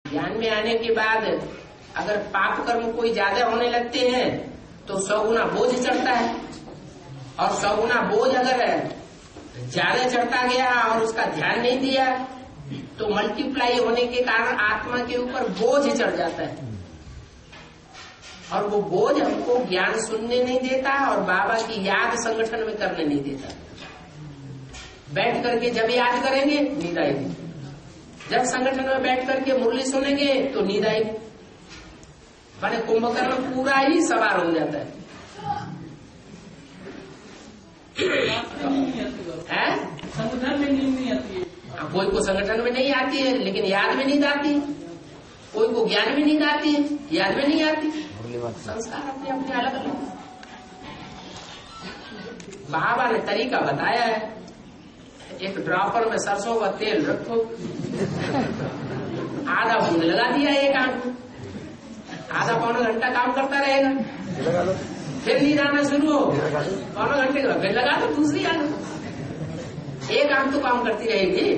ज्ञान में आने के बाद अगर पाप कर्म कोई ज्यादा होने लगते हैं तो 100 गुना बोझ चढ़ता है, और 100 गुना बोझ अगर ज्यादा चढ़ता गया और उसका ध्यान नहीं दिया तो मल्टीप्लाई होने के कारण आत्मा के ऊपर बोझ चढ़ जाता है, और वो बोझ हमको ज्ञान सुनने नहीं देता और बाबा की याद संगठन में करने नहीं देता। बैठ करके जब याद करेंगे नींद आएगी, जब संगठन में बैठ करके मुरली सुनेंगे तो नींद आएगी, माने कुंभकर्ण पूरा ही सवार हो जाता है। संगठन में नींद नहीं आती है, कोई को संगठन में नहीं आती है लेकिन याद में नींद आती है, कोई को ज्ञान में नींद आती है याद में नहीं आती। संस्कार अपने अपने अलग अलग। बाबा ने तरीका बताया है, एक ड्रॉपर में सरसों का तेल रखो, आधा बूंद लगा दिया एक आंख में, आधा पौना घंटा काम करता रहेगा, फिर नींद आना शुरू हो, पौना घंटे के बाद फिर लगा दो दूसरी आंख, एक आंख तो काम करती रहेगी।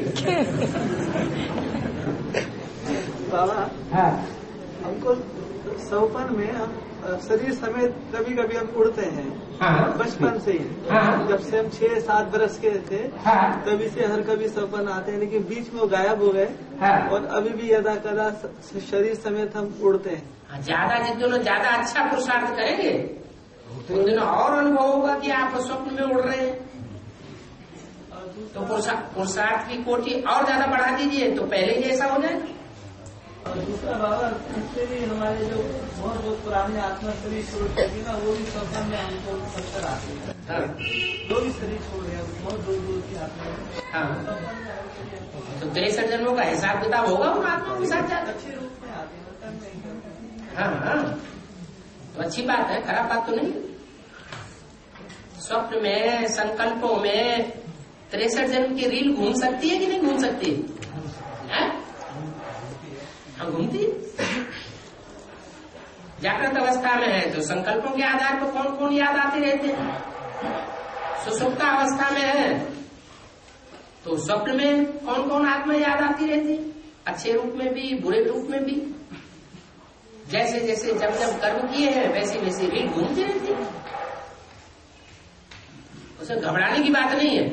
बाबा हमको सौपन में हम शरीर समेत कभी कभी हम उड़ते हैं। हाँ। बचपन से ही। हाँ। जब से हम 6-7 बरस के थे। हाँ। तभी से हर कभी सौपन आते हैं, लेकिन बीच में वो गायब हो गए। हाँ। और अभी भी यदा कदा शरीर समेत हम उड़ते हैं। ज्यादा जिन दिनों ज्यादा अच्छा पुरुषार्थ करेंगे उन दिनों और अनुभव होगा कि आप स्वप्न में उड़ रहे हैं। तो पुरुषार्थ की कोटि और ज्यादा बढ़ा दीजिए तो पहले ही ऐसा हो जाए। और दूसरा बाबा, इससे भी हमारे जो बहुत पुराने आत्मा शरीर छोड़ चुकी ना, वो भी स्वप्न में हमको पत्थर आते हैं। हाँ। जो भी शरीर छोड़ रहे हैं बहुत दूर दूर की आत्मा। हाँ। तो 63 जन्मों का हिसाब किताब होगा उन आत्माओं के साथ जाकर। अच्छे रूप में आते हैं। हाँ हाँ, तो अच्छी बात है, खराब बात तो नहीं। स्वप्न में संकल्पों में 63 जन्म की रील घूम सकती है कि नहीं घूम सकती है? हम घूमती। जागृत अवस्था में है तो संकल्पों के आधार पर कौन कौन याद आते रहते हैं। सुषुप्त अवस्था में है तो स्वप्न में कौन कौन आत्मा याद आती रहती है, अच्छे रूप में भी बुरे रूप में भी। जैसे जैसे जब जब कर्म किए हैं वैसे वैसे रील घूमती रहती है, उसे घबराने की बात नहीं है।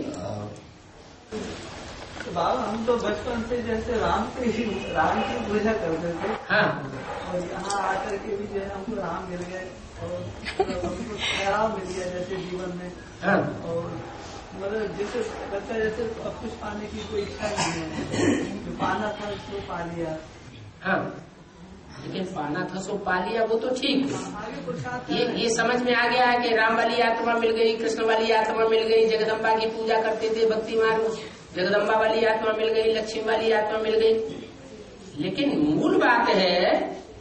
तो बाबा हम तो बचपन से जैसे राम की पूजा करते थे। हाँ। और यहाँ आकर के भी जो है हमको राम मिल गए और हमको ठहराव मिल गया जैसे जीवन में। हाँ। और मतलब जैसे बच्चा जैसे अब कुछ पाने की कोई इच्छा नहीं है, जो पाना था उसको पा लिया। हाँ, लेकिन पाना था सो पा लिया वो तो ठीक है। ये समझ में आ गया है कि राम वाली आत्मा मिल गई, कृष्ण वाली आत्मा मिल गई, जगदम्बा की पूजा करते थे भक्ति मार्ग, जगदम्बा वाली आत्मा मिल गई, लक्ष्मी वाली आत्मा मिल गई। लेकिन मूल बात है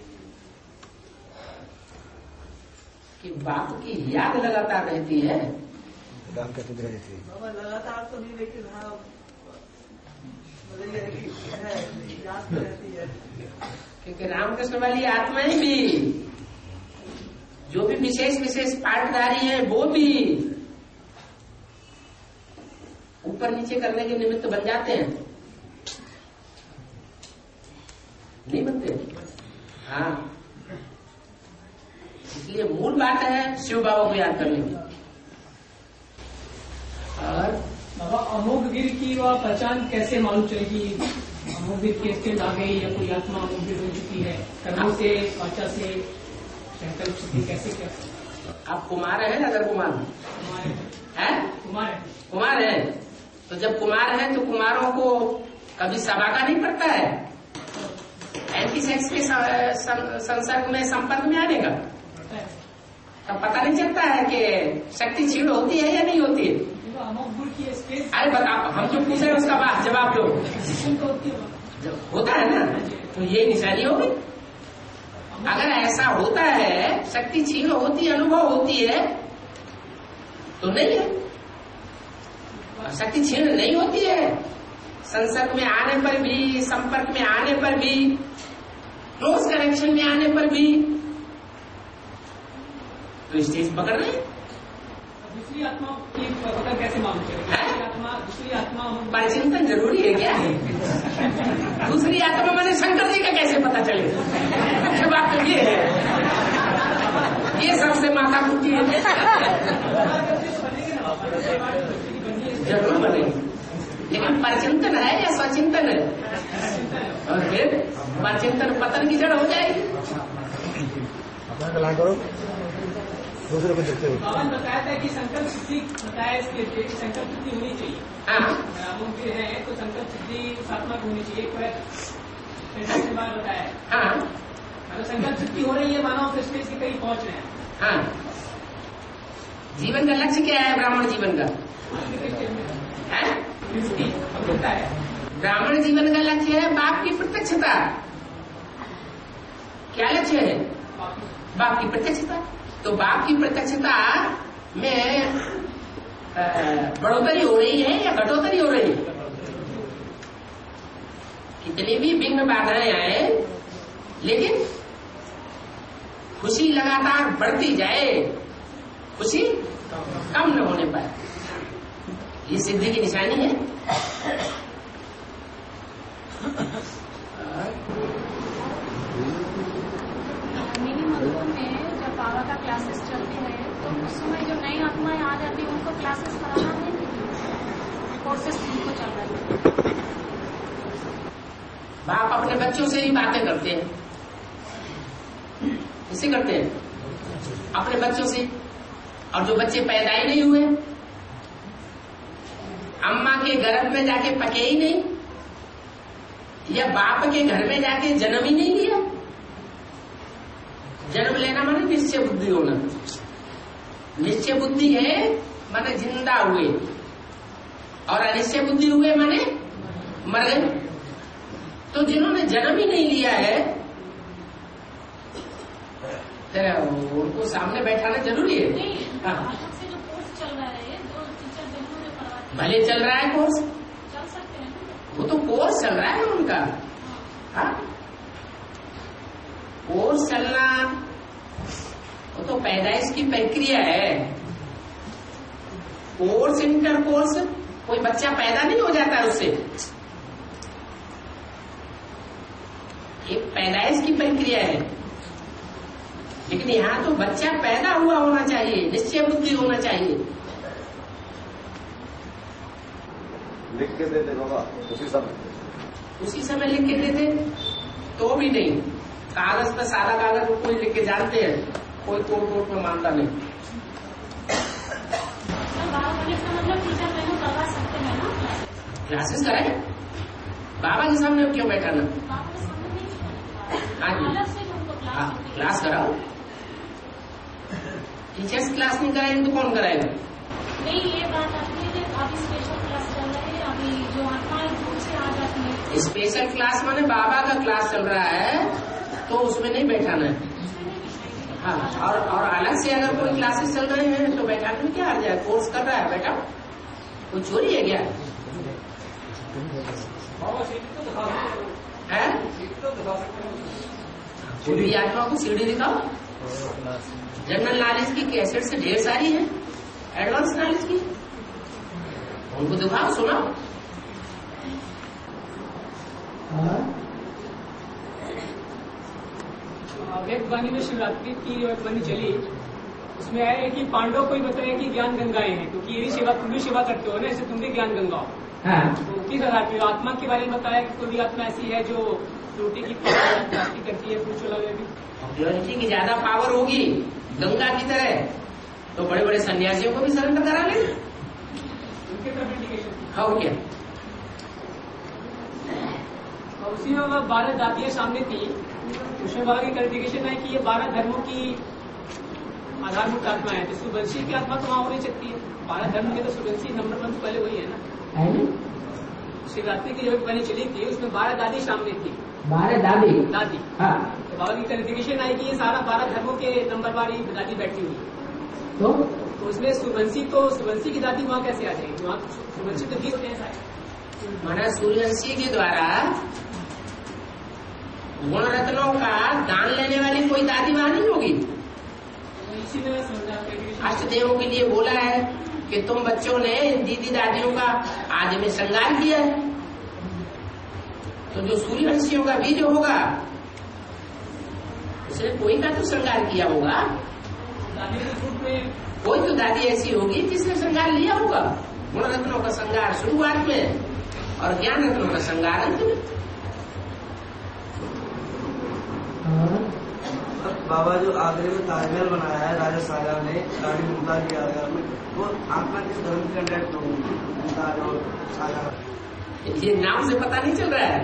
कि बाप की याद लगातार रहती है। लगातार तो नहीं, लेकिन हाँ याद रहती है। क्योंकि रामकृष्ण वाली आत्माएं भी, जो भी विशेष विशेष पाठधारी है वो भी ऊपर नीचे करने के निमित्त बन जाते हैं, नहीं बनते? हाँ, इसलिए मूल बात है शिव बाबा को याद करने की। और बाबा अमोघवीर की वह पहचान कैसे मालूम चलेगी? अमोघवीर के स्थित आ गई या कोई आत्मा अमोघवीर हो चुकी है कर्मों से, वाचा से, संकल्प से, कैसे क्या? आप कुमार है ना? अगर कुमार है, कुमार है तो जब कुमार है तो कुमारों को कभी सभा का नहीं पड़ता है एंटी सेक्स के संसर्ग में संपर्क में आने का, तब पता नहीं चलता है कि शक्ति क्षीण होती है या नहीं होती है। अरे बताओ, हम जो पूछ रहे हैं उसका बात जवाब दो। होता है ना, तो ये निशानी होगी। अगर ऐसा होता है, शक्ति क्षीण होती है, अनुभव होती है, तो नहीं है। शक्ति क्षीण नहीं होती है, संसर्ग में आने पर भी, संपर्क में आने पर भी, क्लोज कनेक्शन में आने पर भी तो स्टेज पकड़ रहे। दूसरी आत्मा की पता कैसे मालूम चलेगा? दूसरी आत्मा परिचिंतन जरूरी है क्या? दूसरी आत्मा मैंने शंकर जी का कैसे पता तुम्हारा चिंतन पतन की जड़ हो जाएगी। अपना कल्याण करो, दूसरे को देखते हो। बाबा ने बताया था कि संकल्प सिद्धि बताया इसके लिए संकल्प सिद्धि होनी चाहिए। हाँ मुमकिन है तो संकल्प सिद्धि सात्मक होनी चाहिए। फिर बात बताया हाँ अगर संकल्प सिद्धि हो रही है मानव तो स्टेज के कहीं पहुंच रहे हैं। हाँ, जीवन का लक्ष्य क्या है ब्राह्मण जीवन का? है ब्राह्मण जीवन का लक्ष्य है बाप की प्रत्यक्षता। क्या लक्ष्य है? बाप की प्रत्यक्षता। तो बाप की प्रत्यक्षता में बढ़ोतरी हो रही है या घटोतरी हो रही है? कितनी भी विघ्न बाधाएं आए लेकिन खुशी लगातार बढ़ती जाए, खुशी कम न होने पाए, ये सिद्धि की निशानी है। मिनी मंदिर में जब बाबा का क्लासेस चलते हैं तो उस समय जो नई आत्माएं आ जाती है उनको क्लासेस कराना नहीं, कोर्सेस उनको चल रहे हैं। बाप अपने बच्चों से ही बातें करते हैं, इसे करते हैं अपने बच्चों से। और जो बच्चे पैदा ही नहीं हुए, अम्मा के गर्भ में जाके पके ही नहीं, या बाप के घर में जाके जन्म ही नहीं लिया। जन्म लेना माने निश्चय बुद्धि होना। निश्चय बुद्धि है माने जिंदा हुए, और अनिश्चय बुद्धि हुए माने मर गए। तो जिन्होंने जन्म ही नहीं लिया है उनको सामने बैठाना जरूरी है। से जो कोर्स चल रहा है, जो टीचर बहनों ने पढ़ाते भले चल रहा है कोर्स, चल सकते हैं, वो तो कोर्स चल रहा है उनका। हाँ, कोर्स चलना वो तो पैदाइश की प्रक्रिया है। कोर्स इंटर कोर्स कोई बच्चा पैदा नहीं हो जाता है उससे, एक पैदाइश की प्रक्रिया है। लेकिन यहाँ तो बच्चा पैदा हुआ होना चाहिए, निश्चय बुद्धि होना चाहिए। लिख के दे दे बाबा उसी समय लिख के देते तो भी नहीं। कागज पर सादा कागज कोई लिख के जानते हैं, कोई कोर्ट में मानता नहीं। मतलब टीचर बहनों करवा सकते हैं ना क्लासेस कराए, बाबा के सामने क्यों बैठाना? बाबा के सामने नहीं, हाँ जी, अलग से जो उनको क्लास कराओ। टीचर्स क्लास नहीं कराएंगे तो कौन कराएगा? नहीं, ये बात आती है कि अभी स्पेशल क्लास चल रही है, अभी जो आत्माएं दूर से आ जाती है। स्पेशल क्लास माने बाबा का क्लास चल रहा है तो उसमें नहीं बैठाना है। हाँ, और अलग से अगर कोई क्लासेस चल रहे हैं तो बैठाने में क्या आ जाए? कोर्स कर रहा है बैठा, कोई चोरी है क्या? है पूरी आत्मा को सीढ़ी दिखाओ। जनरल नॉलेज की कैसेट से ढेर सारी है, एडवांस नॉलेज की, उनको दिखाओ, सुनाओ। वेदवाणी में शिवरात्रि की वेदवाणी चली, उसमें आया है कि पांडव को ही बताया कि ज्ञान गंगाएं हैं, क्योंकि ये सेवा तुम भी सेवा करते हो ना, इससे तुम भी ज्ञान गंगा हो। हाँ, तो किस आधार पर आत्मा के बारे में बताया कि कोई भी आत्मा ऐसी है जो रोटी की प्राप्ति करती है, पूछ लगे भी प्योरिटी की ज्यादा पावर होगी गंगा की तरह तो बड़े बड़े सन्यासियों को भी सरेंडर करा ले। उनके तरफ इंडिकेशन। हाँ, क्या और उसी में वह 12 जातियां सामने थी, उसमें बाबा की क्लैरिफिकेशन है कि ये 12 धर्मों की आधारभूत आत्मा है। तो सुबंशी की आत्मा तो वहां हो नहीं सकती है। 12 धर्म के तो सुबंशी नंबर 1 पहले वही है ना। शिवरात्रि की जो बनी चली थी उसमें 12 दादी सामने थी। 12 दादी। हाँ, तो बाबा की क्लैरिफिकेशन आई कि ये सारा 12 धर्मों के नंबर वाली दादी बैठी हुई है। तो उसमें सुबंशी की दादी वहाँ कैसे आ जाएगी? वहाँ सुबंशी तो 20 कैसा है? माना सूर्यवंशी के द्वारा गुण रत्नों का दान लेने वाली कोई दादी वहां नहीं होगी। इसी में समझा अष्टदेवों के लिए बोला है कि तुम बच्चों ने दीदी दादियों का आज में श्रृंगार किया है, तो जो सूर्यवंशियों का बीज होगा उसने कोई का तो श्रृंगार किया होगा। दादी के रूप में कोई तो दादी ऐसी होगी जिसने श्रृंगार लिया होगा। गुण रत्नों का श्रृंगार शुरुआत में और ज्ञान रत्नों का श्रृंगार अंत में। बाबा जो आगरे में ताजमहल बनाया है राजा शाहजहां ने रानी मुमताज की यादगार में, वो आत्मा किस धर्म की कंटेक्ट होगी? मुमताज और शाहजहां, ये नाम से पता नहीं चल रहा है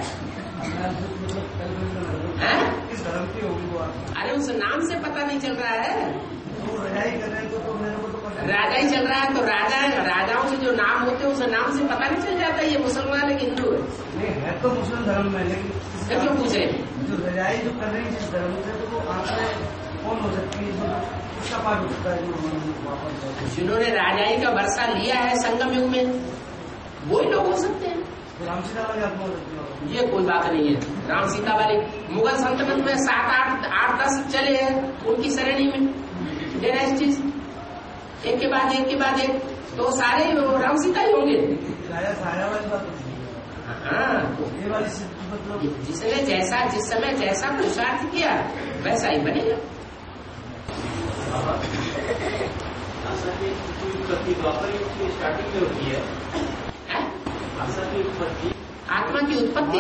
किस धर्म की होगी वो आत्मा? अरे उस नाम से पता नहीं चल रहा है। वो राजा ही कर रहे हैं तो मेरे को तो पता राजा ही चल रहा है तो राजा है, राजाओं से जो नाम होते हैं उस नाम से पता नहीं चल जाता ये मुसलमान है कि हिंदू है। नहीं है तो मुस्लिम धर्म में, लेकिन क्यों पूछ रहे? जो रजाई जो कर रही है जिस धर्म से, तो वो आत्मा कौन हो सकती है? इसका पाठ हो सकता है जो वापस जिन्होंने राजाई का वर्षा लिया है संगम युग में, वही लोग हो सकते हैं। राम सीता वाली आत्मा हो सकती है? ये कोई बात नहीं है। राम सीता वाली मुगल सल्तनत में 7, 8, 10 चले हैं उनकी श्रेणी में डायनेस्टीज, एक के बाद एक, तो सारे राम सीता ही होंगे। राजा साया वाली बात होती है। हाँ, ये वाली मतलब जिसने जैसा जिस समय जैसा पुरुषार्थ किया वैसा ही बनेगा। आशा की उत्पत्ति द्वापर युग की स्टार्टिंग में होती है। आशा की उत्पत्ति, आत्मा की उत्पत्ति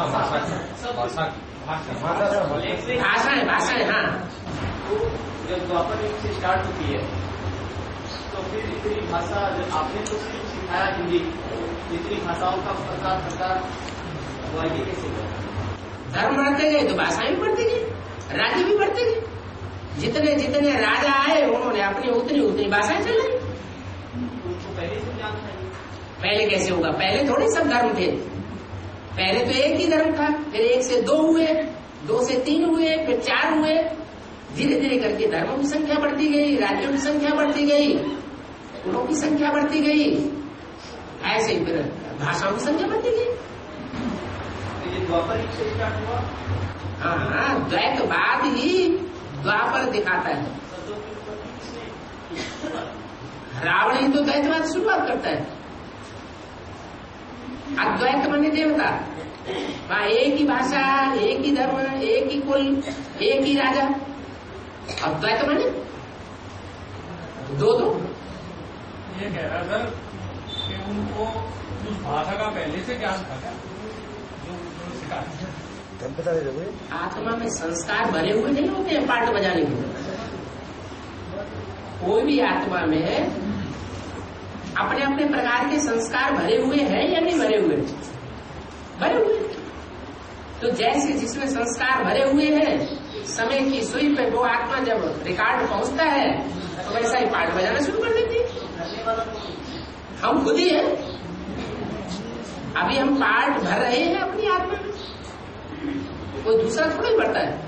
भाषाएं हाँ। तो जब द्वापर युग से स्टार्ट होती है तो फिर इतनी भाषा, जब आपने तो सिर्फ सिखाया हिंदी, इतनी भाषाओं का प्रकार हुआ, ये कैसे हुआ? धर्म बढ़ते गए तो भाषाएं भी बढ़ती गई, राज्य भी बढ़ते गए। जितने जितने राजा आए उन्होंने अपनी उतनी भाषाएं चलाई। उनको पहले से ज्ञान था? पहले कैसे होगा? पहले थोड़े सब धर्म थे। पहले तो एक ही धर्म था, फिर 1 से 2 हुए, 2 से 3 हुए, फिर 4 हुए। धीरे धीरे करके धर्मों की संख्या बढ़ती गई, राज्यों की संख्या बढ़ती गई, कुलों की संख्या बढ़ती गई, ऐसे ही फिर भाषाओं की संख्या बढ़ती गई। तो ये द्वापर युग से स्टार्ट हुआ। हाँ, द्वैतवाद ही द्वापर दिखाता है। रावण ही तो द्वैतवाद शुरुआत करता है। अद्वैत माने देवता, वहाँ एक ही भाषा, एक ही धर्म, एक ही कुल, एक ही राजा। अद्वैत माने दो। ये कह रहा सर कि उनको उस भाषा का पहले से ज्ञान था क्या, जो सिखाया? आत्मा में संस्कार भरे हुए नहीं होते हैं पार्ट बजाने के। कोई भी आत्मा में अपने अपने प्रकार के संस्कार भरे हुए हैं या नहीं भरे हुए? भरे हुए। तो जैसे जिसमें संस्कार भरे हुए हैं, समय की सुई पे वो आत्मा जब रिकॉर्ड पहुंचता है तो वैसा ही पार्ट बजाना शुरू कर देती है। हम खुद ही हैं, अभी हम पार्ट भर रहे हैं अपनी आत्मा में, कोई दूसरा थोड़ा ही भरता है।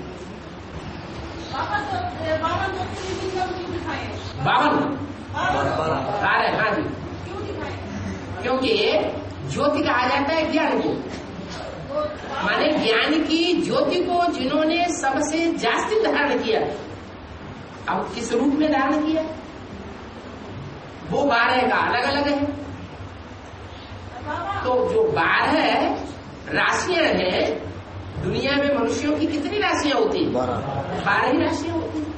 52 है हाँ जी। क्योंकि ज्योति कहा जाता है ज्ञान को, माने ज्ञान की ज्योति को जिन्होंने सबसे जास्ती धारण किया। अब किस रूप में धारण किया वो 12 का अलग अलग है। तो जो 12 राशियां हैं, दुनिया में मनुष्यों की कितनी राशियां होती हैं? 12 ही राशियां होती हैं।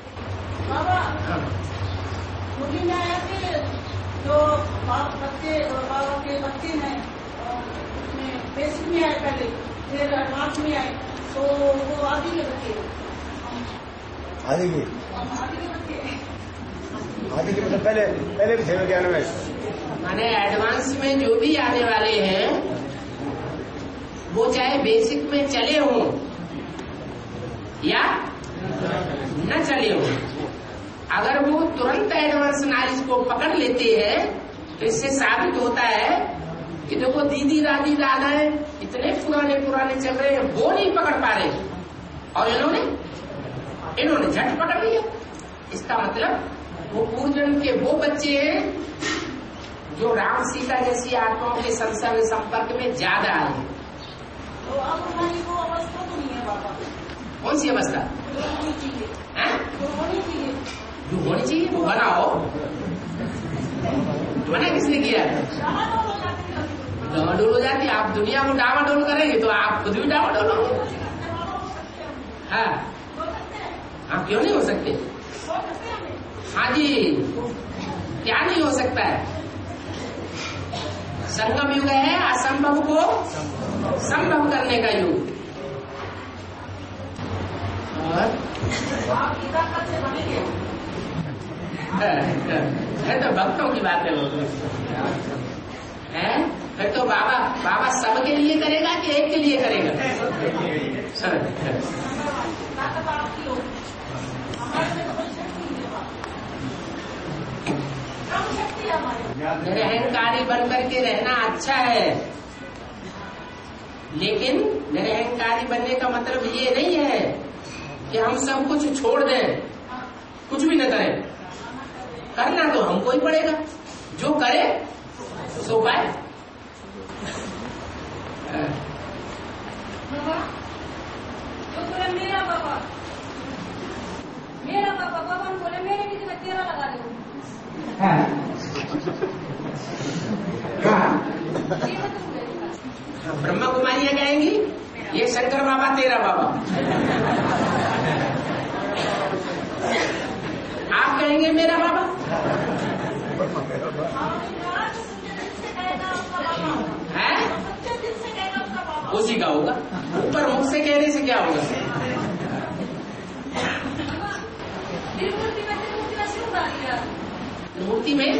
मुझे में आया कि जो बच्चे हैं उसमें बेसिक में आए पहले, फिर एडवांस में आए, तो वो आदि के बच्चे मतलब पहले भी थे ज्ञान में। माने एडवांस में जो भी आने वाले हैं वो चाहे बेसिक में चले हों या न चले हों, अगर वो तुरंत एडवांस नॉलेज को पकड़ लेते हैं तो इससे साबित होता है कि देखो दीदी दादी दादा इतने पुराने चल रहे हैं, वो नहीं पकड़ पा रहे और इन्होंने झट पकड़ लिया। इसका मतलब वो पूर्वजन्म के वो बच्चे हैं जो राम सीता जैसी आत्माओं के संपर्क में ज्यादा आए। तो अब हमारी वो अवस्था तो नहीं है बाबा। कौन सी अवस्था? जो होनी चाहिए। जो होनी चाहिए वो बनाओ। मना किसने किया? डामाडोल हो जाती। आप दुनिया को डामाडोल करेंगे तो आप खुद भी डामाडोल होंगे। हाँ, आप क्यों नहीं हो सकते? हाँ जी, क्या नहीं हो सकता है? संगम युग है असंभव को संभव करने का युग। और है तो भक्तों की बात है वो है। फिर तो बाबा सबके लिए करेगा कि एक के लिए करेगा? निरहंकारी बन करके रहना अच्छा है, लेकिन निरहंकारी बनने का मतलब ये नहीं है कि हम सब कुछ छोड़ दें, कुछ भी न करें। करना तो हमको ही पड़ेगा, जो करे सो पाए। मेरा बाबा बोले मेरे भी जगह तेरा लगा दे। ब्रह्मा कुमारियां कहेंगी ये शंकर बाबा तेरा बाबा, आप कहेंगे मेरा बाबा। है उसी का होगा, ऊपर मुख से कहने से क्या होगा? मूर्ति में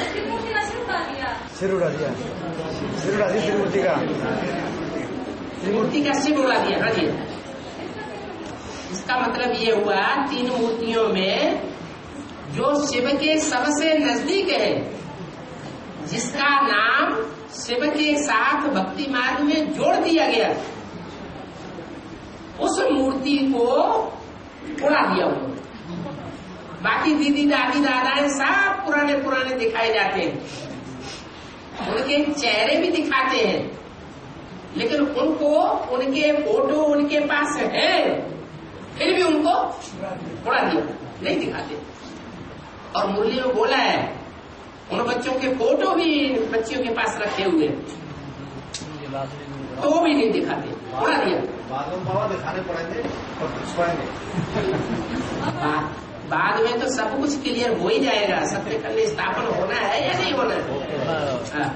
सिर उड़ा दिया, सिर उड़ा दिया, त्रिमूर्ति का मूर्ति का सिर उड़ा दिया। हाँ जी, इसका मतलब ये हुआ तीन मूर्तियों में जो शिव के सबसे नजदीक है, जिसका नाम शिव के साथ भक्ति मार्ग में जोड़ दिया गया, उस मूर्ति को उड़ा दिया उन्होंने। बाकी दीदी दादी दादाएं सब पुराने पुराने दिखाए जाते हैं, उनके चेहरे भी दिखाते हैं, लेकिन उनको उनके फोटो उनके पास है, फिर भी उनको उड़ा दिया, नहीं दिखाते। और मुरली में बोला है उन बच्चों के फोटो भी बच्चियों के पास रखे हुए, तो वो भी नहीं दिखाते, उड़ा दिया। दिखाने पड़ेंगे और बाद में तो सब कुछ क्लियर हो ही जाएगा। सत्य कन्या स्थापन होना है या नहीं होना है?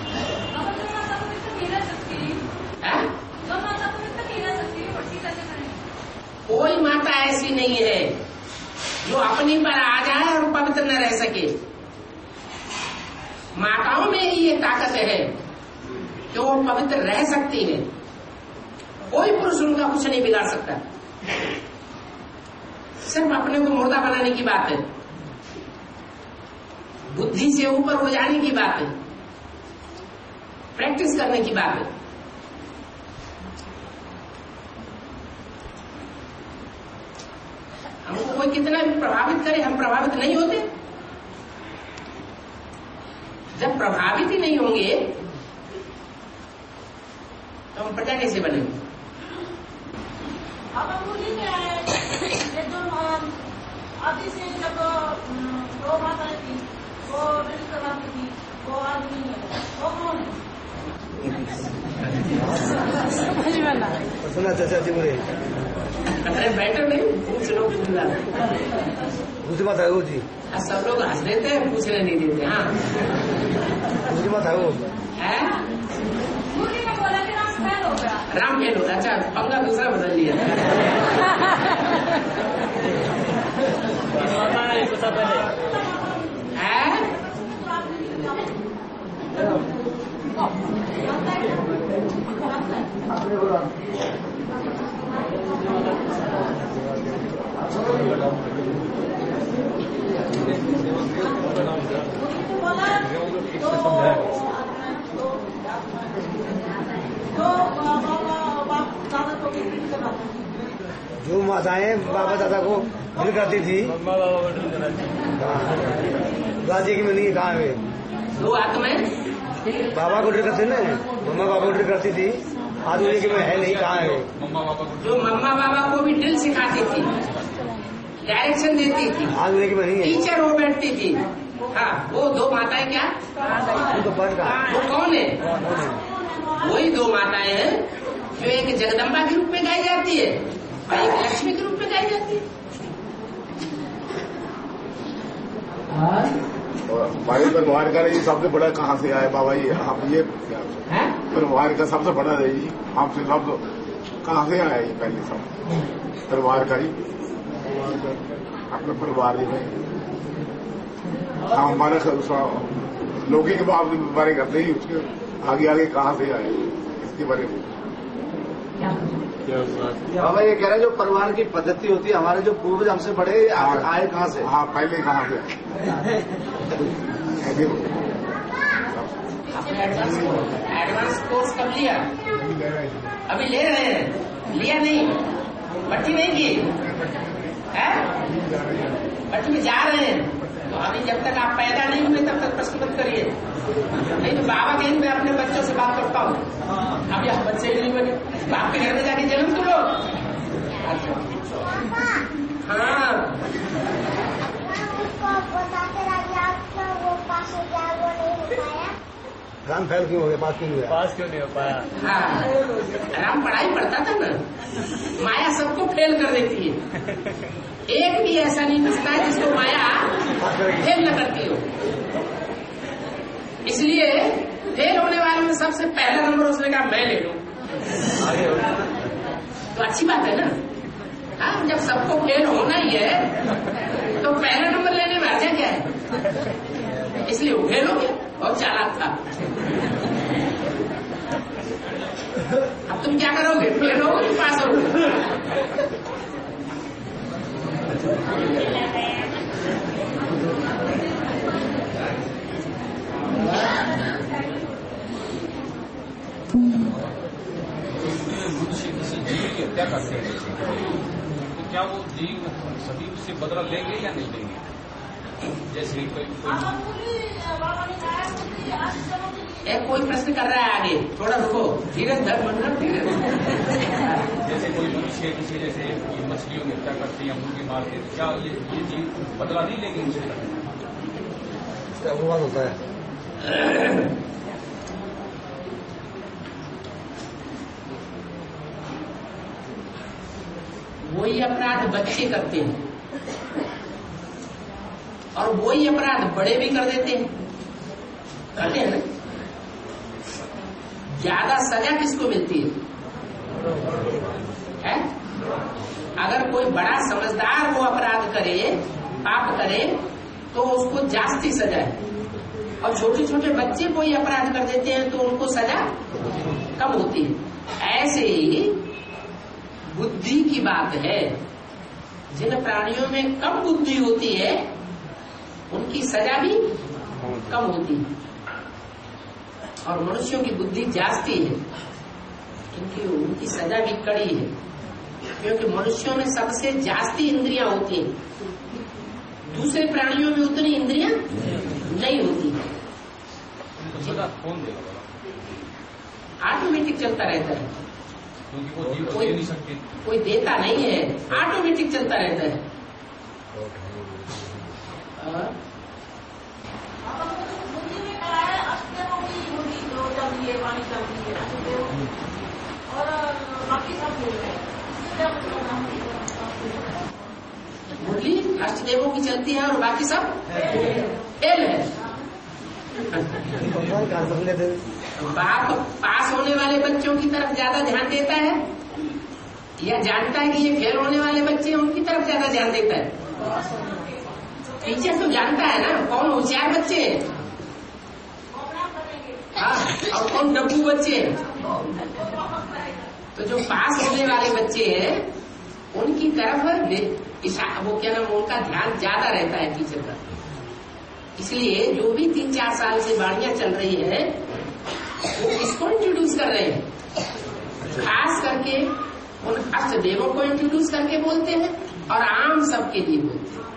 कोई माता ऐसी नहीं है जो अपनी पर आ जाए और पवित्र न रह सके। माताओं में ही ये ताकत है कि वो पवित्र रह सकती है, कोई पुरुष उनका कुछ नहीं बिगाड़ सकता। सिर्फ अपने को मुर्दा बनाने की बात है, बुद्धि से ऊपर हो जाने की बात है, प्रैक्टिस करने की बात है। हमको कोई कितना भी प्रभावित करे, हम प्रभावित नहीं होते। जब प्रभावित ही नहीं होंगे तो हम प्रजा कैसे बनेंगे? आदि से जब दो माताएं थी, वो कराती थी, वो आदमी है, वो कौन है? सुना चाचा जी बोले, अरे बैठो नहीं, पूछ लो, पूछ ला। दूसरी बात है वो जी, सब लोग हंस देते हैं, पूछने नहीं देते। हाँ, दूसरी बात है वो है मुरली में बोला कि राम फेल हो गया। राम फेल हो गया। अच्छा, पंगा दूसरा बदल लिया। जो माताएं बाबा दादा को ड्रिल करती थी, राजी की मिली कहाँ है? दो आत्माएं बाबा को ड्रिल करते ना, मम्मा बाबा को ड्रिल करती थी, आज उन्हीं के में है नहीं, कहाँ है? जो मम्मा बाबा को भी ड्रिल सिखाती थी, डायरेक्शन देती थी, आज उन्हीं के में नहीं है। टीचर वो बैठती थी। हाँ, वो दो माताएं क्या? तो वो कौन है? वही दो माताएं हैं जो एक जगदम्बा के रूप में गाई जाती है और एक लक्ष्मी के रूप में गाई जाती है। भाई व्यवहार का ये सबसे बड़ा कहाँ से आया बाबा? ये आप ये व्यवहार का सबसे बड़ा है, आपसे शब्द कहाँ से आया? ये पहले सब व्यवहार का ही अपने परिवार में हमारे लौकिक बारे करते ही उसके आगे आगे कहाँ से आए इसके बारे में। बाबा ये कह रहे हैं जो परिवार की पद्धति होती है, हमारे जो पूर्वज हमसे बड़े आए कहाँ से? हाँ, पहले कहाँ से आपने एडवांस कोर्स कब लिया? अभी ले रहे हैं, लिया नहीं, भर्ती नहीं की है, भर्ती में जा रहे हैं। तो अभी जब तक आप पैदा नहीं हुए तब तक प्रश्न मत करिए, नहीं तो बाबा कहीं मैं अपने बच्चों से बात करता हूँ। अभी आप बच्चे ही नहीं बने, बाप के घर में जाके जन्म तो लो। हाँ, राम फेल क्यों हो गया? पास क्यों नहीं हो पाया? हाँ, राम पढ़ाई पढ़ता था ना। माया सबको फेल कर देती है, एक भी ऐसा नहीं बचता है जिसको माया फेल न करती हो। इसलिए फेल होने वाले में सबसे पहला नंबर उसने कहा मैं ले लूं, तो अच्छी बात है ना। हाँ, जब सबको फेल होना ही है तो पहला नंबर लेने में अर्जा क्या है? इसलिए वो फेल हो गया और चालाक था। अब तुम क्या करोगे? फेल हो कि पास हो? मनुष्य किसी जीव की हत्या करते हैं तो क्या वो जीव सभी उससे बदला लेंगे या नहीं लेंगे? जैसे कोई प्रश्न कर रहा है आगे, थोड़ा रुको, धीरज धर, मंडल धीरज। जैसे कोई मनुष्य किसी जैसे मछलियों की हत्या करते हैं, मुर्गी मारते हैं, क्या ये जीव बदला नहीं लेंगे उससे? अपवाद होता है। वही अपराध बच्चे करते हैं और वही अपराध बड़े भी कर देते हैं, करते हैं ना। ज्यादा सजा किसको मिलती है? अगर कोई बड़ा समझदार वो अपराध करे, पाप करे, तो उसको जास्ती सजा है, और छोटे छोटे बच्चे कोई अपराध कर देते हैं तो उनको सजा कम होती है। ऐसे ही बुद्धि की बात है, जिन प्राणियों में कम बुद्धि होती है उनकी सजा भी कम होती है, और मनुष्यों की बुद्धि जास्ती है क्योंकि उनकी सजा भी कड़ी है, क्योंकि मनुष्यों में सबसे जास्ती इंद्रियां होती हैं, दूसरे प्राणियों में उतनी इंद्रियां नहीं होती। कौन देगा? ऑटोमेटिक चलता रहता है, क्योंकि वो जीव दे नहीं सकते, कोई देता नहीं है, ऑटोमेटिक चलता रहता है। और बाकी सब मुरली अष्टदेवों की चलती है और बाकी सब फेल है। बाप पास होने वाले बच्चों की तरफ ज्यादा ध्यान देता है या जानता है कि ये फेल होने वाले बच्चे हैं उनकी तरफ ज्यादा ध्यान देता है? टीचर तो जानता है ना कौन होशियार बच्चे हैं, हाँ, और कौन डब्बू बच्चे हैं। तो जो पास होने वाले बच्चे हैं उनकी तरफ वो क्या नाम, उनका ध्यान ज्यादा रहता है टीचर का। इसलिए जो भी 3-4 साल से वाणियां चल रही है वो इसको इंट्रोड्यूस कर रहे हैं, खास करके उन अष्टदेवों को इंट्रोड्यूस करके बोलते हैं और आम सबके लिए बोलते हैं।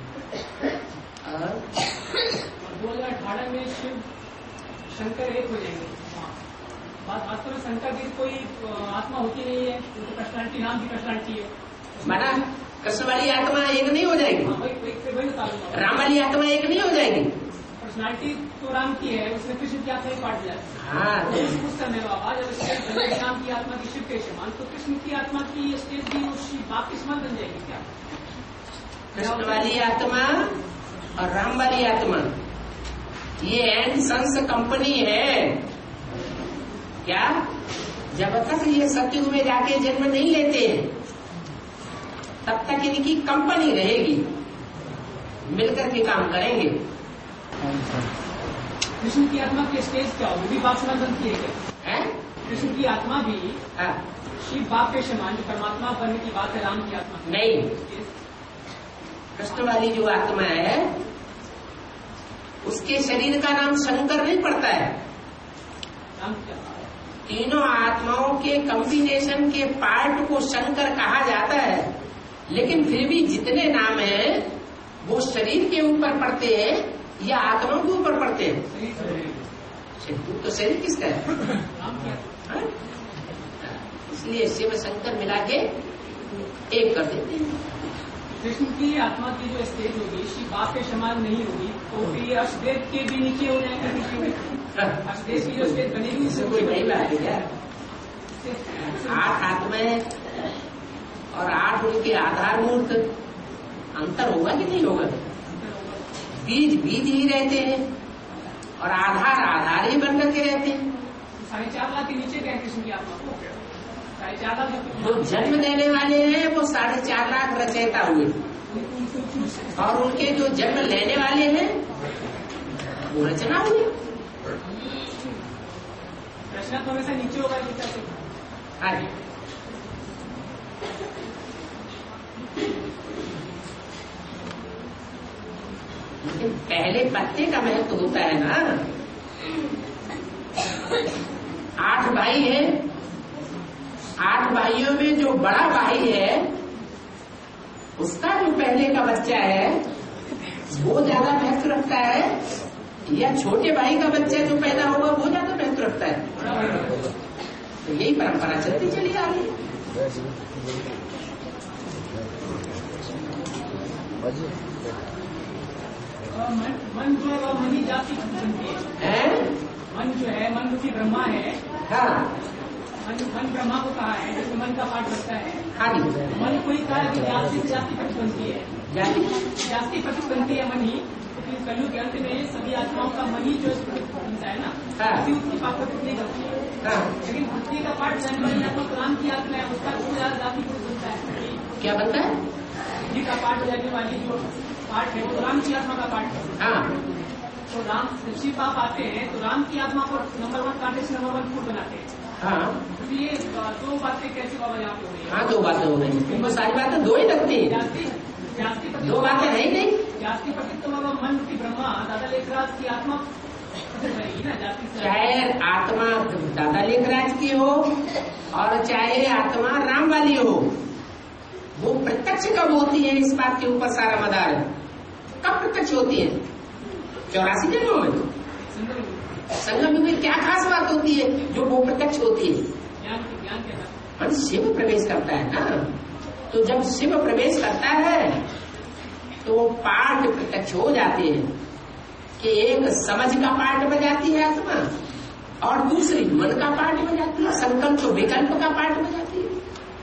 2018 में शिव शंकर एक हो जाएंगे। वास्तव में शंकर की कोई आत्मा होती नहीं है, उनकी पर्सनालिटी नाम की पर्सनालिटी है। माना कृष्ण वाली आत्मा एक नहीं हो जाएगी, राम वाली आत्मा एक नहीं हो जाएगी। पर्सनालिटी तो राम की है, उसने कृष्ण की आत्मा ही काट दिया। हाँ, कुछ करने बाबा जब राम की आत्मा की शिव कैसे मान, तो कृष्ण की आत्मा की स्टेज भी बाप की समान बन जाएगी क्या? कृष्ण वाली आत्मा और राम वाली आत्मा ये एंड सन्स कंपनी है क्या? जब तक ये सत्युग में जाके जन्म नहीं लेते हैं तब तक इनकी कंपनी रहेगी, मिलकर के काम करेंगे। कृष्ण की आत्मा के स्टेज क्या हो, भी बात सुना बनती है क्या? कृष्ण की आत्मा भी शिव बाप के समान परमात्मा बनने की बात है, राम की आत्मा नहीं। कृष्ण वाली जो आत्मा है उसके शरीर का नाम शंकर नहीं पड़ता है। राम क्या? तीनों आत्माओं के कॉम्बिनेशन के पार्ट को शंकर कहा जाता है, लेकिन फिर भी जितने नाम हैं वो शरीर के ऊपर पड़ते हैं या आत्मा के ऊपर पड़ते हैं? तो शरीर किसका है? इसलिए शिव शंकर मिला के एक कर देते हैं। कृष्ण की आत्मा की जो स्टेज होगी शिव बाप के समान नहीं होगी, तो फिर ये अष्टदेव के भी नीचे हो जाएंगे। अष्टदेव की जो स्टेज बनेगी उससे कोई नहीं बात है क्या? 8 आत्माएं और 8 उनके आधारभूत, अंतर होगा कि नहीं होगा? बीज ही रहते हैं और आधार ही बन करके रहते हैं। 4.5 लाख के नीचे क्या है कृष्ण की आत्मा को? 4.5 लाख जो जन्म देने वाले हैं वो 4.5 लाख रचयिता हुए, और उनके जो जन्म लेने वाले हैं वो रचना हुई। रचना तो हमेशा नीचे होगा। हाँ जी। लेकिन पहले पत्ते का महत्व होता है ना। 8 भाई हैं, 8 भाइयों में जो बड़ा भाई है उसका जो पहले का बच्चा है वो ज्यादा महत्व रखता है या छोटे भाई का बच्चा जो पैदा होगा वो ज्यादा महत्व रखता है? तो यही परंपरा चलती चली आ रही है। मन जो है वह मनी जाति बनती है। मन जो है, मन रूपी ब्रह्मा है। हाँ, मन ब्रह्मा को कहा है, जैसे मन का पाठ बनता है। हाँ जी। मन कोई कहा है कि जाति पति बनती है, जाति पति बनती है मन ही। क्योंकि कलयुग के अंत में सभी आत्माओं का मन ही जो बनता है ना, उसकी पाठ नहीं बनती है। लेकिन पृथ्वी का पाठ जाने वाली आत्मा राम की आत्मा है, उसका जाति पुरुष बनता है। क्या बनता है? पृथ्वी का पाठ जाने वाली जो पाठ है वो राम की आत्मा का पाठ है। हाँ। तो राम शिव बाप आते हैं तो राम की आत्मा को नंबर 1 कांटे से नंबर 1 फूट बनाते हैं। हाँ। तो ये 2 बातें कैसे बाबा यहाँ पे हो रही है? हाँ, 2 बातें हो गई। तुमको सारी बातें 2 ही लगती है। जाति 2 बातें है ही नहीं। जाति पति तो बाबा मन की ब्रह्मा दादा लेखराज की आत्मा रहेगी ना। जाति चाहे आत्मा दादा लेखराज की हो और चाहे आत्मा राम वाली हो, वो प्रत्यक्ष कब होती है इस बात के ऊपर सारा मदार है। कब प्रत्यक्ष होती है? 84 जन्मों में। संगम युग में क्या खास बात होती है जो वो प्रत्यक्ष होती है? ज्ञान शिव प्रवेश करता है ना। तो जब शिव प्रवेश करता है तो पाठ प्रत्यक्ष हो जाते हैं कि एक समझ का पाठ बजाती है आत्मा और दूसरी मन का पाठ बजाती है, संकल्प विकल्प का पाठ बजाती है।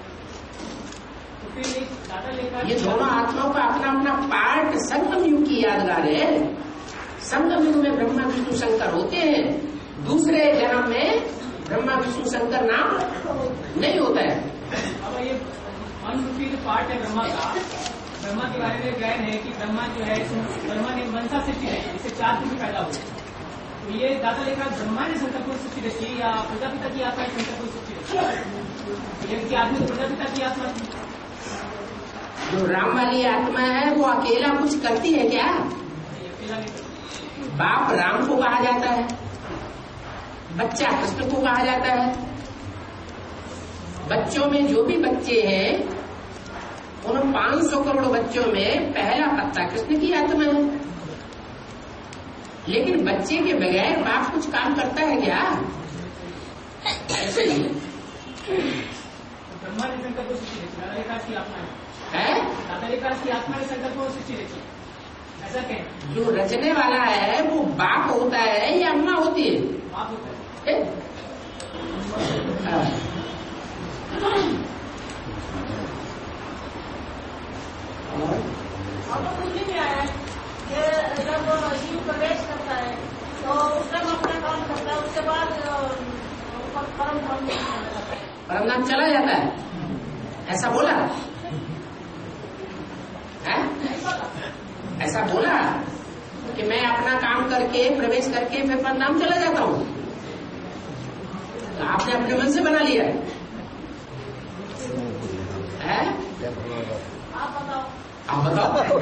ये दोनों आत्माओं का अपना अपना पाठ संगम युग की यादगार है। संगम युग में ब्रह्मा विष्णु शंकर होते हैं, दूसरे जन्म में ब्रह्मा विष्णु शंकर नाम नहीं होता है। अब ये मन रूपी जो पाठ है ब्रह्मा का, ब्रह्मा के बारे में ज्ञान है कि ब्रह्मा जो है ब्रह्मा ने मनसा सृष्टि रही, इससे 4 पुरुष पैदा हुए। तो ये दादा लेखा ब्रह्मा ने शंकर को सृष्टि रची या प्रजापिता की आत्मा शंकर को सृष्टि रची? ये आदमी तो प्रजापिता की आत्मा थी। जो राम वाली आत्मा है वो अकेला कुछ करती है क्या? बाप राम को कहा जाता है, बच्चा कृष्ण को कहा जाता है। बच्चों में जो भी बच्चे हैं उन 500 करोड़ बच्चों में पहला पत्ता कृष्ण की आत्मा है। लेकिन बच्चे के बगैर बाप कुछ काम करता है क्या? ऐसे ही ब्रह्मा ने शंकर को सृष्टि रची, दादा लेखराज की आत्मा है। दादा लेखराज की आत्मा ने शंकर को सृष्टि रची, ऐसा कहें? जो रचने वाला है वो बाप होता है या अम्मा होती है? बाप होता है। अब बुद्धि में आया कि जब जीव प्रवेश करता है तो उसका अपना काम करता है, उसके बाद परम धाम चला जाता है। परम धाम चला जाता है, ऐसा बोला? ऐसा बोला कि मैं अपना काम करके प्रवेश करके फिर परनाम चला जाता हूँ? तो आपने अपने मन से बना लिया है? आप बताओ।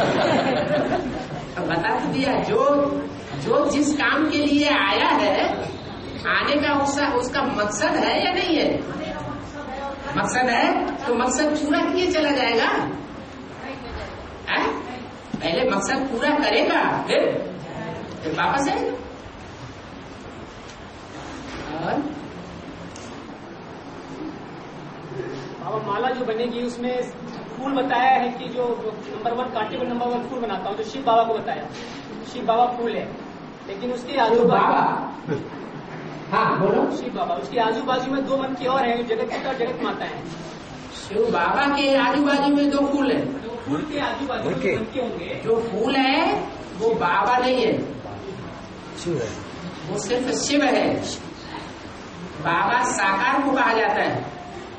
बता तो दिया, जो जिस काम के लिए आया है, आने का उसका मकसद है या नहीं है? मकसद है तो मकसद पूरा किए चला जाएगा। है? पहले मकसद पूरा करेगा फिर वापस आएगा। और माला जो बनेगी उसमें फूल बताया है कि जो नंबर 1 कांटे पर नंबर 1 फूल बनाता हूँ, जो शिव बाबा को बताया, शिव बाबा फूल है, लेकिन उसके आजू बाबा, हाँ बोलो, शिव बाबा, उसके आजू बाजू में 2 मन की और है, जगत पिता और जगत माता है। शिव बाबा के आजू बाजू में 2 फूल है। फूल के आजू बाजू में मन के होंगे। जो फूल है वो बाबा नहीं है, शिव है, वो सिर्फ शिव है। बाबा साकार को कहा जाता है।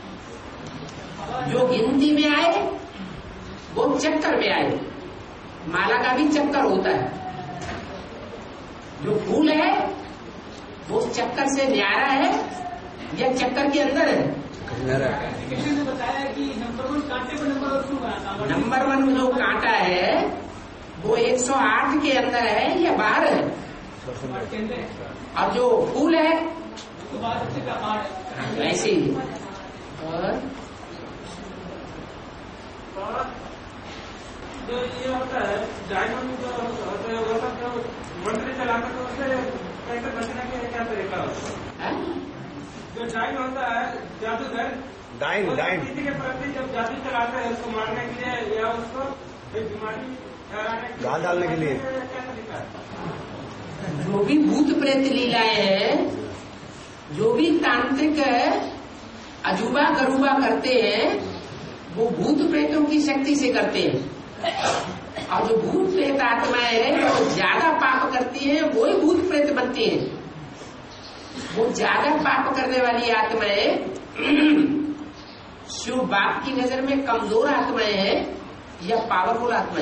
जो गिनती में आए वो चक्कर में आए, माला का भी चक्कर होता है। जो फूल है वो चक्कर से न्यारा है या चक्कर के अंदर है? किसी ने बताया कि नंबर 1 कांटे पर नंबर 1 फूल बनाता। नंबर 1 जो कांटा है वो 108 के अंदर है या बाहर है? और जो फूल है ऐसे ही। और जो ये होता है डायमंड जो होता है वो सब मंत्री चलाकर तो उससे पैसे बचने के क्या तरीका होता है? जो डाइन होता है जादूगर, किसी के प्रति जब जादू चलाते हैं उसको मारने के लिए या उसको कोई बीमारी गाल डालने के लिए, क्या तरीका है? जो भी भूत प्रेत लीलाएं हैं, जो भी तांत्रिक अजूबा गरूबा करते हैं, वो भूत प्रेतों की शक्ति से करते हैं। और जो भूत प्रेत आत्माएं हैं वो ज्यादा पाप करती हैं, वही भूत प्रेत बनती हैं। वो ज्यादा पाप करने वाली आत्माएं शिव बाप की नजर में कमजोर आत्माएं हैं या पावरफुल आत्माएं?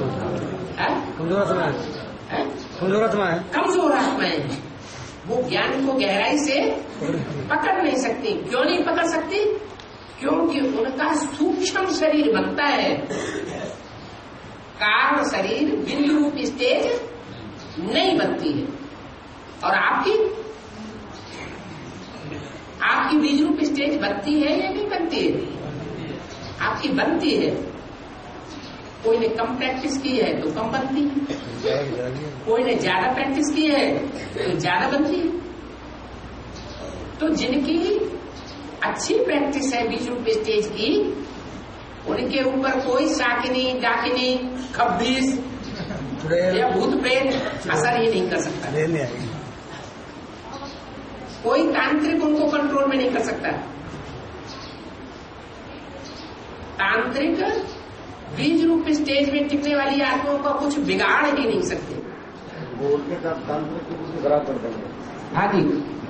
कमजोर आत्माएं। कमजोर आत्माएं वो ज्ञान को गहराई से पकड़ नहीं सकती। क्यों नहीं पकड़ सकती? क्योंकि उनका सूक्ष्म शरीर बनता है, कारण शरीर बिंदु रूप स्टेज नहीं बनती है। और आपकी बीज रूप स्टेज बनती है या नहीं बनती है? आपकी बनती है। कोई ने कम प्रैक्टिस की है तो कम बनती है, कोई ने ज्यादा प्रैक्टिस की है तो ज्यादा बनती है। तो जिनकी अच्छी प्रैक्टिस है बीज रूप स्टेज की, उनके ऊपर कोई शाकिनी, डाकिनी, खब्बीस या भूत प्रेत असर ही नहीं कर सकता। कोई तांत्रिक उनको कंट्रोल में नहीं कर सकता। तांत्रिक बीज रूप स्टेज में टिकने वाली आत्माओं का कुछ बिगाड़ ही नहीं सकते। वो उनके साथ तांत्रिक को खराब कर देंगे। हाँ जी।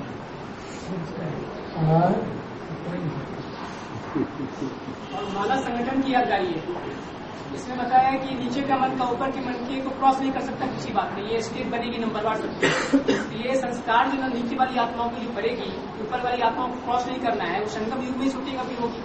और माला संगठन की यादगारी है। इसमें बताया कि नीचे का मन का ऊपर के मन की को क्रॉस नहीं कर सकता किसी बात में। ये स्टेट बनेगी नंबर 1। ये संस्कार जो नीचे वाली आत्माओं के लिए पड़ेगी, ऊपर वाली आत्माओं को क्रॉस नहीं करना है। वो संगम युग में ही छुट्टी कभी होगी।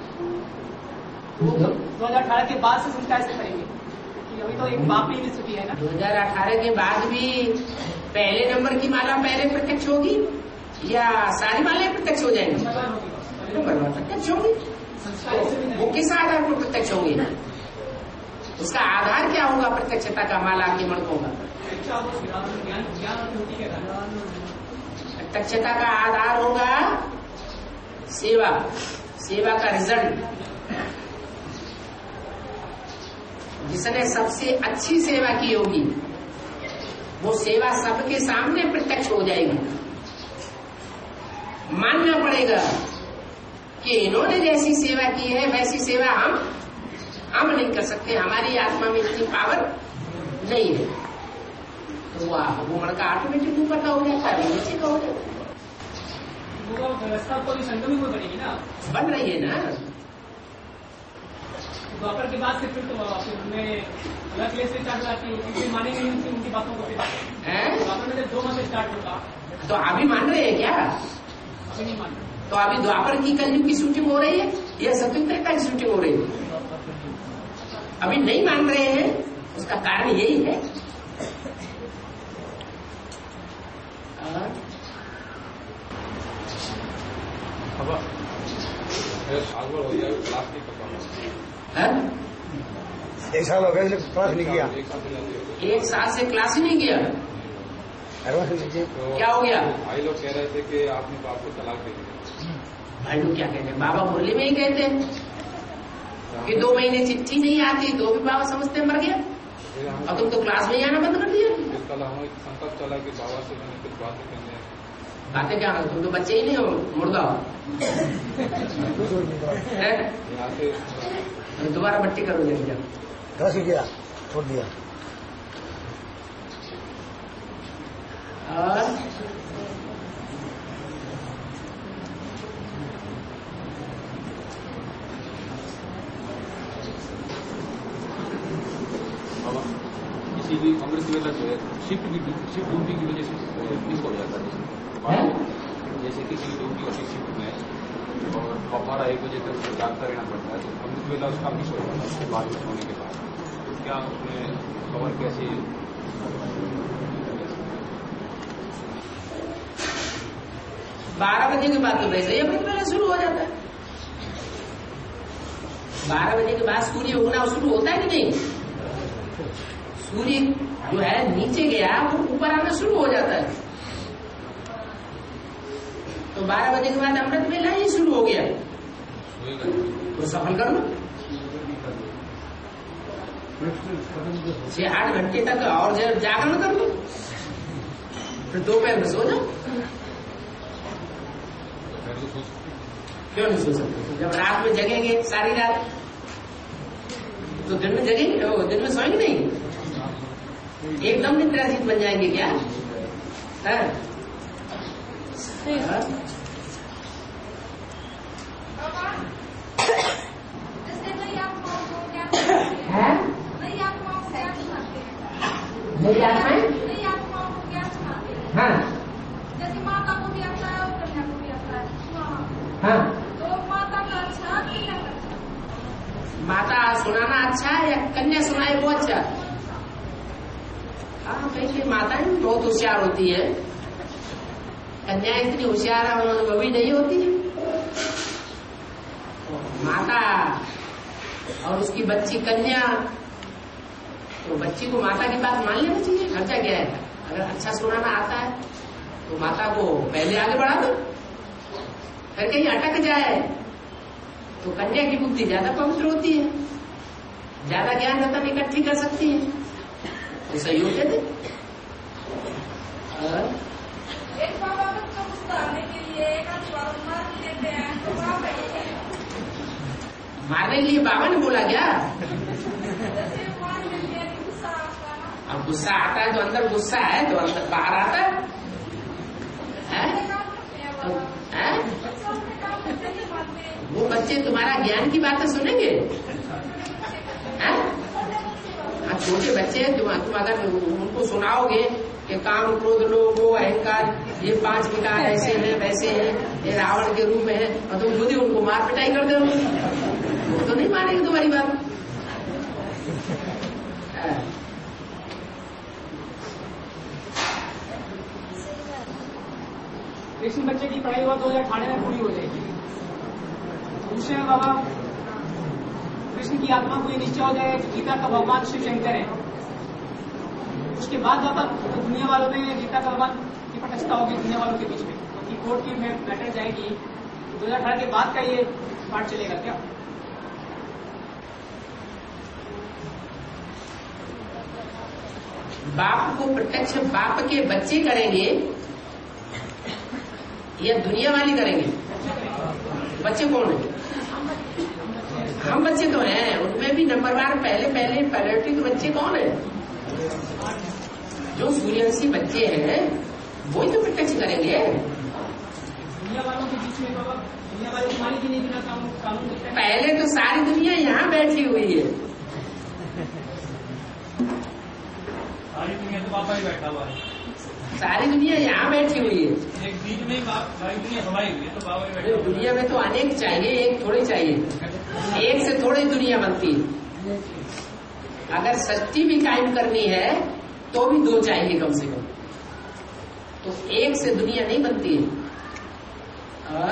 2018 के बाद से संस्कार से करेंगे, क्योंकि अभी तो एक बाप ही छुट्टी है ना। 2018 के बाद भी पहले नंबर की माला पहले प्रत्यक्ष होगी या सारी मालाएं प्रत्यक्ष हो जाएंगी? प्रत्यक्ष होगी। वो किस आधार पर प्रत्यक्ष होंगी? उसका आधार क्या होगा प्रत्यक्षता का? माला के मणकों का प्रत्यक्षता का आधार होगा सेवा, सेवा का रिजल्ट। जिसने सबसे अच्छी सेवा की होगी वो सेवा सबके सामने प्रत्यक्ष हो जाएगी। मानना पड़ेगा कि इन्होंने जैसी सेवा की है वैसी सेवा हम नहीं कर सकते, हमारी आत्मा में इतनी पावर नहीं है। तो वो मणका ऑटोमेटिक ऊपर का हो जाता है, नीचे का हो जाता है। वो व्यवस्था पूरी संगम में बनेगी ना, बन रही है ना। द्वापर के बाद से फिर तो उनमें अलग क्लेश से स्टार्ट होती है, मानेंगे नहीं उनकी बातों को। द्वापर में 2 माह स्टार्ट होगा तो अभी मान रहे हैं क्या? अभी नहीं मान रहे। तो अभी द्वापर की कलयुग की शूटिंग हो रही है या सत्यत्रेता की शूटिंग हो रही है? अभी नहीं मान रहे हैं, उसका कारण यही है। एक साल हो गया इसने क्लास नहीं किया। 1 साल से क्लास ही नहीं किया। क्या हो गया? भाई लोग कह रहे थे कि आपने बाप को तलाक दे दिया। भाई लोग क्या कहते हैं? बाबा मुरली में ही कहते हैं कि 2 महीने चिट्ठी नहीं आती तो भी बाबा समझते मर गया, और तुम तो क्लास में ही आना बंद कर दिया। कल हमें संपर्क चला कि बाबा से मैंने कुछ बातें करनी है। बातें क्या? तुम तो बच्चे ही नहीं हो, मुर्दा हो। यहाँ से दोबारा बट्टी करोगे क्या? क्लास ही किया, छोड़ दिया। किसी भी कांग्रेस नेता जो है शिफ्ट ड्यूटी की वजह से मिस हो जाता है। जैसे किसी ड्यूटी होती शिफ्ट में और 12-1 बजे तक जागता रहना पड़ता है, तो अमृत वेला उसका मिस हो जाता है बाद में होने के बाद। तो क्या उसमें कवर कैसे? 12 बजे के बाद तो वैसे ही अमृत वेला शुरू हो जाता है। 12 बजे के बाद सूर्य उगना शुरू होता है कि नहीं? सूर्य जो है नीचे गया वो ऊपर आना शुरू हो जाता है, तो 12 बजे के बाद अमृत वेला ही शुरू हो गया। तो सफल कर लो 6-8 घंटे तक और जागरण कर लो, फिर दोपहर में सो जाओ। क्यों नहीं सो सकते? जब रात में जगेंगे सारी रात तो दिन में जगेंगे, दिन में सोएंगे नहीं, एकदम निद्राजीत बन जाएंगे क्या? मेरी आत्माएं हाँ जैसे माता को भी आता है और कन्या को भी आता है। हाँ, तो माता का अच्छा कन्या का अच्छा? माता सुनाना अच्छा है या कन्या सुनाए वो अच्छा? हाँ, कहीं माताएं भी बहुत होशियार होती है, कन्या इतनी होशियार अनुभवी नहीं होती है। माता और उसकी बच्ची कन्या, तो बच्ची को माता की बात मान लेना चाहिए। खर्चा क्या है? अगर अच्छा सुनाना आता है तो माता को पहले आगे बढ़ा दो, फिर कहीं अटक जाए तो कन्या की बुद्धि ज्यादा पवित्र होती है, ज्यादा ज्ञान रतन इकट्ठी कर सकती है, तो सहयोग दे दे। एक बाबा को सुधारने के लिए एक बार मार देते हैं तो मारने के लिए बाबा ने बोला क्या? अब गुस्सा आता है तो अंदर गुस्सा है तो अंदर बाहर आता है? वो बच्चे तुम्हारा ज्ञान की बातें सुनेंगे? छोटे बच्चे तुम अगर उनको सुनाओगे कि काम, क्रोध, लोभ, अहंकार ये 5 विकार ऐसे हैं वैसे हैं, ये रावण के रूप में है, और तुम खुद ही उनको मार पिटाई कर दो, वो तो नहीं मानेंगे तुम्हारी बात। कृष्ण बच्चे की पढ़ाई हुआ 2018 में पूरी हो जाएगी। दूसरे में बाबा कृष्ण की आत्मा को ये निश्चय हो जाए कि गीता का भगवान शिव शंकर है, उसके बाद बाबा तो दुनिया वालों में गीता का भगवान की पटस्था होगी दुनिया वालों के बीच में, क्योंकि कोर्ट की मैटर जाएगी। 2018 के बाद का ये पार्ट चलेगा क्या? बाप को प्रत्यक्ष बाप के बच्चे करेंगे या दुनिया वाली करेंगे? बच्चे कौन है? हम बच्चे तो हैं, उनमें भी नंबर 1 पहले प्रायोरिटी के बच्चे कौन है? जो सूर्यवंशी बच्चे हैं वो ही तो प्रत्यक्ष करेंगे। दुनिया वालों के बीच में बाबा दुनिया वाले मालिक ही नहीं बिना कानून पहले तो सारी दुनिया यहाँ बैठी हुई है। सारी दुनिया तो बाबा ही बैठा हुआ है, सारी दुनिया यहाँ बैठी हुई है। एक बीच में सारी दुनिया हमारी हुई है, तो बाबा ही बैठा हुआ है। दुनिया में तो अनेक चाहिए, एक थोड़ी चाहिए। एक से थोड़ी दुनिया बनती है। अगर सृष्टि भी कायम करनी है तो भी दो चाहिए कम से कम। तो एक से दुनिया नहीं बनती है। और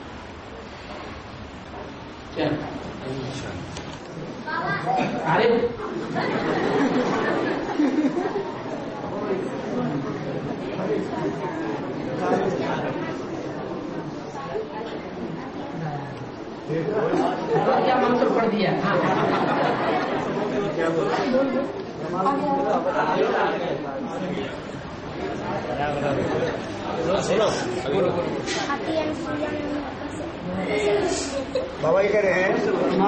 क्या अरे क्या मंत्र पढ़ दिया? हाँ बाबा ये कह रहे हैं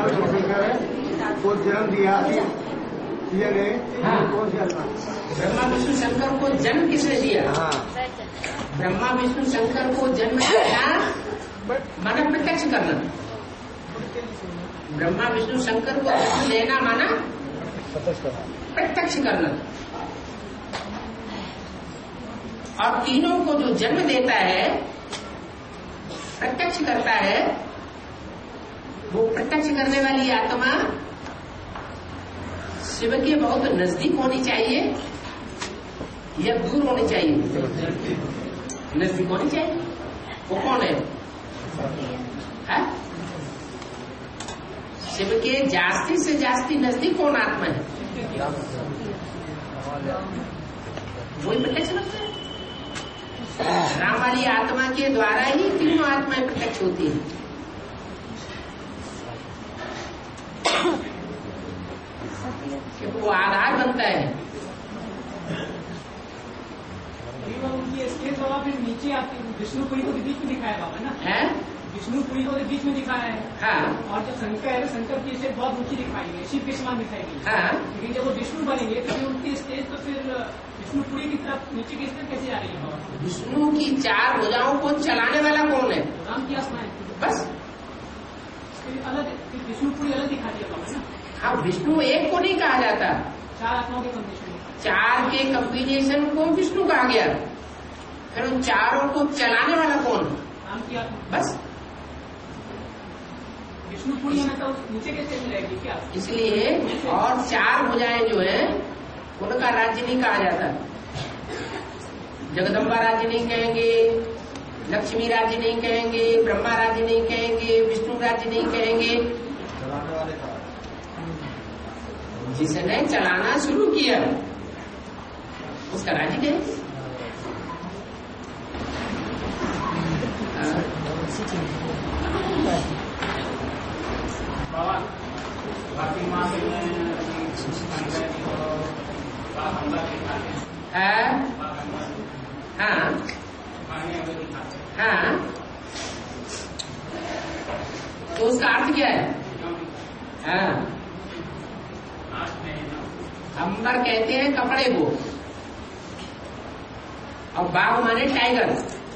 को जन्म दिया ने ब्रह्मा विष्णु शंकर को जन्म किसने दिया? हाँ। ब्रह्मा विष्णु शंकर को जन्म दिया माना प्रत्यक्ष करना। ब्रह्मा विष्णु शंकर को जन्म देना माना प्रत्यक्ष करना। और तीनों को जो जन्म देता है, प्रत्यक्ष करता है, वो प्रत्यक्ष करने वाली आत्मा शिव के बहुत नजदीक होनी चाहिए या दूर होनी चाहिए? नजदीक होनी चाहिए। वो कौन है? शिव के जास्ती से जास्ती नजदीक कौन आत्मा है? वही प्रत्यक्ष करता है। राम वाली आत्मा के द्वारा ही तीनों आत्माएं प्रत्यक्ष होती है। वो आधार बनता है। उनकी स्टेज बाबा फिर नीचे आती है। विष्णुपुरी को बीच में दिखाया बाबा ना है, विष्णुपुरी को बीच में दिखाया है। हाँ। और जब शंकर है, शंकर की स्टेज बहुत ऊंची दिखाई गई, शिव के समान दिखाई गई। हाँ। लेकिन जब वो विष्णु बनेंगे तो फिर उनकी स्टेज तो फिर विष्णुपुरी की तरफ नीचे की स्टेज कैसे आ रही है? विष्णु की चार भुजाओं को चलाने वाला कौन है? राम की आत्मा है। बस फिर अलग विष्णुपुरी अलग दिखाती है बाबा ना। हाँ, विष्णु एक को नहीं कहा जाता, चार आत्माओं के कॉम्बिनेशन। चार के कॉम्बिनेशन को विष्णु कहा गया। फिर उन चारों को चलाने वाला कौन? राम की आत्मा। बस विष्णुपुरी है तो नीचे कैसे रहेगी क्या? इसलिए और चार भुजाएं जो है उनका राज्य नहीं कहा जाता। जगदम्बा राज्य नहीं कहेंगे, लक्ष्मी राज्य नहीं कहेंगे, ब्रह्मा राज्य नहीं कहेंगे, विष्णु राज्य नहीं कहेंगे। जिसने चलाना शुरू किया उसका राज्य कहेंगे। हाँ, तो उसका अर्थ क्या है? हाँ, अंबर कहते हैं कपड़े को, और बाघ माने टाइगर।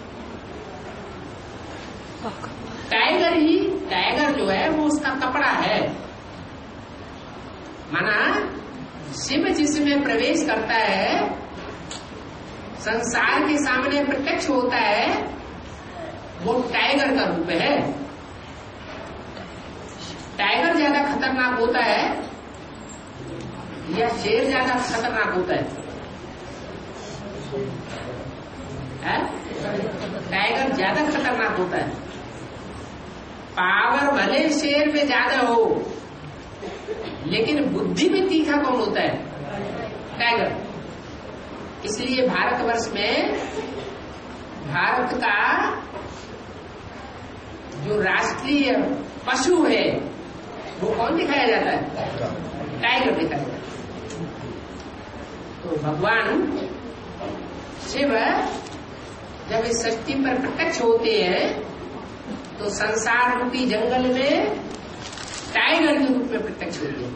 टाइगर जो है वो उसका कपड़ा है। माना शिव जिसमें प्रवेश करता है, संसार के सामने प्रत्यक्ष होता है, वो टाइगर का रूप है। टाइगर ज्यादा खतरनाक होता है या शेर ज्यादा खतरनाक होता है? टाइगर ज्यादा खतरनाक होता है। पावर भले शेर में ज्यादा हो, लेकिन बुद्धि में तीखा कौन होता है? टाइगर। इसलिए भारतवर्ष में भारत का जो राष्ट्रीय पशु है वो कौन दिखाया जाता है? टाइगर दिखाया जाता है। तो भगवान शिव जब इस सृष्टि पर प्रत्यक्ष होते हैं तो संसार रूपी जंगल में टाइगर के रूप में प्रत्यक्ष होते हैं।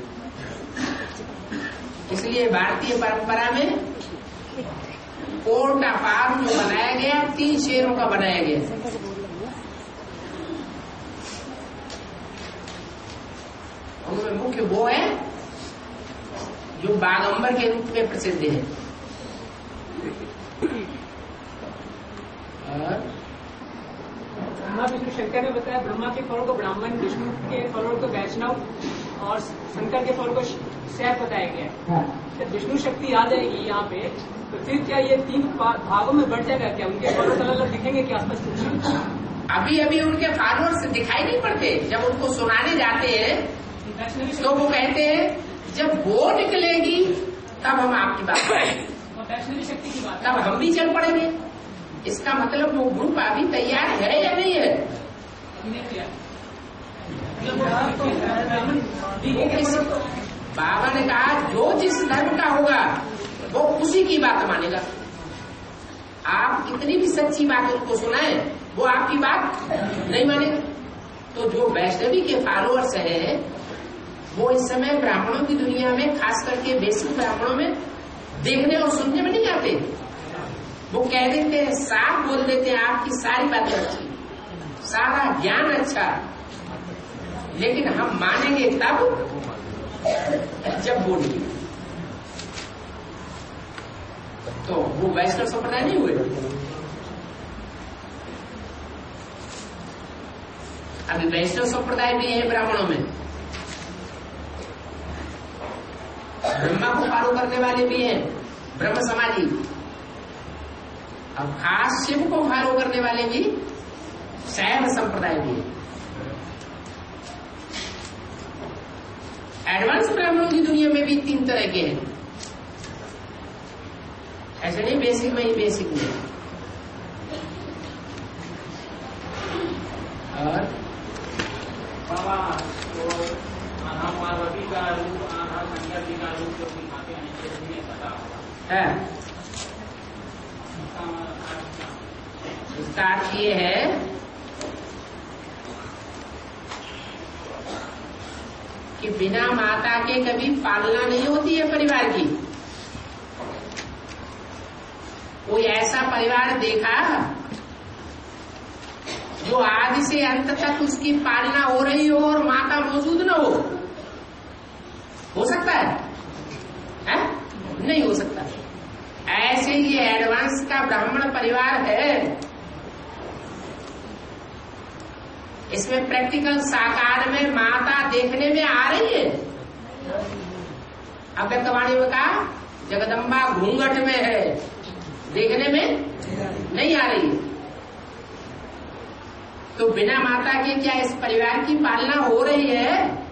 इसलिए भारतीय परंपरा में कोर्ट ऑफ आर्म जो बनाया गया 3 शेरों का बनाया गया। उनमें में मुख्य वो है जो बागंबर के रूप में प्रसिद्ध है। ब्रह्मा विष्णु शंकर ने बताया ब्रह्मा के फलों को ब्राह्मण, विष्णु के फलों को वैष्णव और शंकर के फलों को शैव बताया गया है। जब विष्णु शक्ति आ जाएगी यहाँ पे तो फिर क्या ये 3 भागों में बढ़ जाएगा? क्या उनके फलों अलग अलग दिखेंगे कि आसपास? अभी अभी उनके फॉलोअर्स दिखाई नहीं पड़ते। जब उनको सुनाने जाते हैं तो वो कहते हैं जब वो निकलेगी तब हम आपकी बात करेंगे, वैष्णवी शक्ति की बात, तब हम भी चल पड़ेंगे। इसका मतलब वो ग्रुप अभी तैयार है या नहीं है? बाबा ने कहा जो जिस धर्म का होगा वो उसी की बात मानेगा। आप कितनी भी सच्ची बात उनको सुनाए वो आपकी बात नहीं मानेगा। तो जो वैष्णवी के फॉलोअर्स हैं वो इस समय ब्राह्मणों की दुनिया में, खास करके बेसिक ब्राह्मणों में देखने और सुनने में नहीं आते। वो कह देते हैं, साफ बोल देते हैं आपकी सारी बातें अच्छी, सारा ज्ञान अच्छा, लेकिन हम मानेंगे तब जब बोलेंगे। तो वो वैष्णव संप्रदाय नहीं हुए। अभी वैष्णव संप्रदाय भी है ब्राह्मणों में, ब्रह्मा को फॉलो करने वाले भी हैं, ब्रह्म समाजी। अब खास शिव को फॉलो करने वाले भी शैव संप्रदाय भी है। एडवांस ब्राह्मणों की दुनिया में भी 3 तरह के हैं, ऐसे नहीं बेसिक में ही बेसिक में। और बाबा तो आधा पार्वती का रूप, आधा शंकर जी का रूप जो दिखाते हैं नहीं पता है। इसका अर्थ ये है कि बिना माता के कभी पालना नहीं होती है परिवार की। कोई ऐसा परिवार देखा जो आदि से अंत तक उसकी पालना हो रही हो और माता मौजूद न हो सकता है? नहीं हो सकता। ऐसे ये एडवांस का ब्राह्मण परिवार है, इसमें प्रैक्टिकल साकार में माता देखने में आ रही है। अव्यक्तवाणी में कहा जगदम्बा घूंघट में है, देखने में नहीं आ रही है। तो बिना माता के क्या इस परिवार की पालना हो रही है?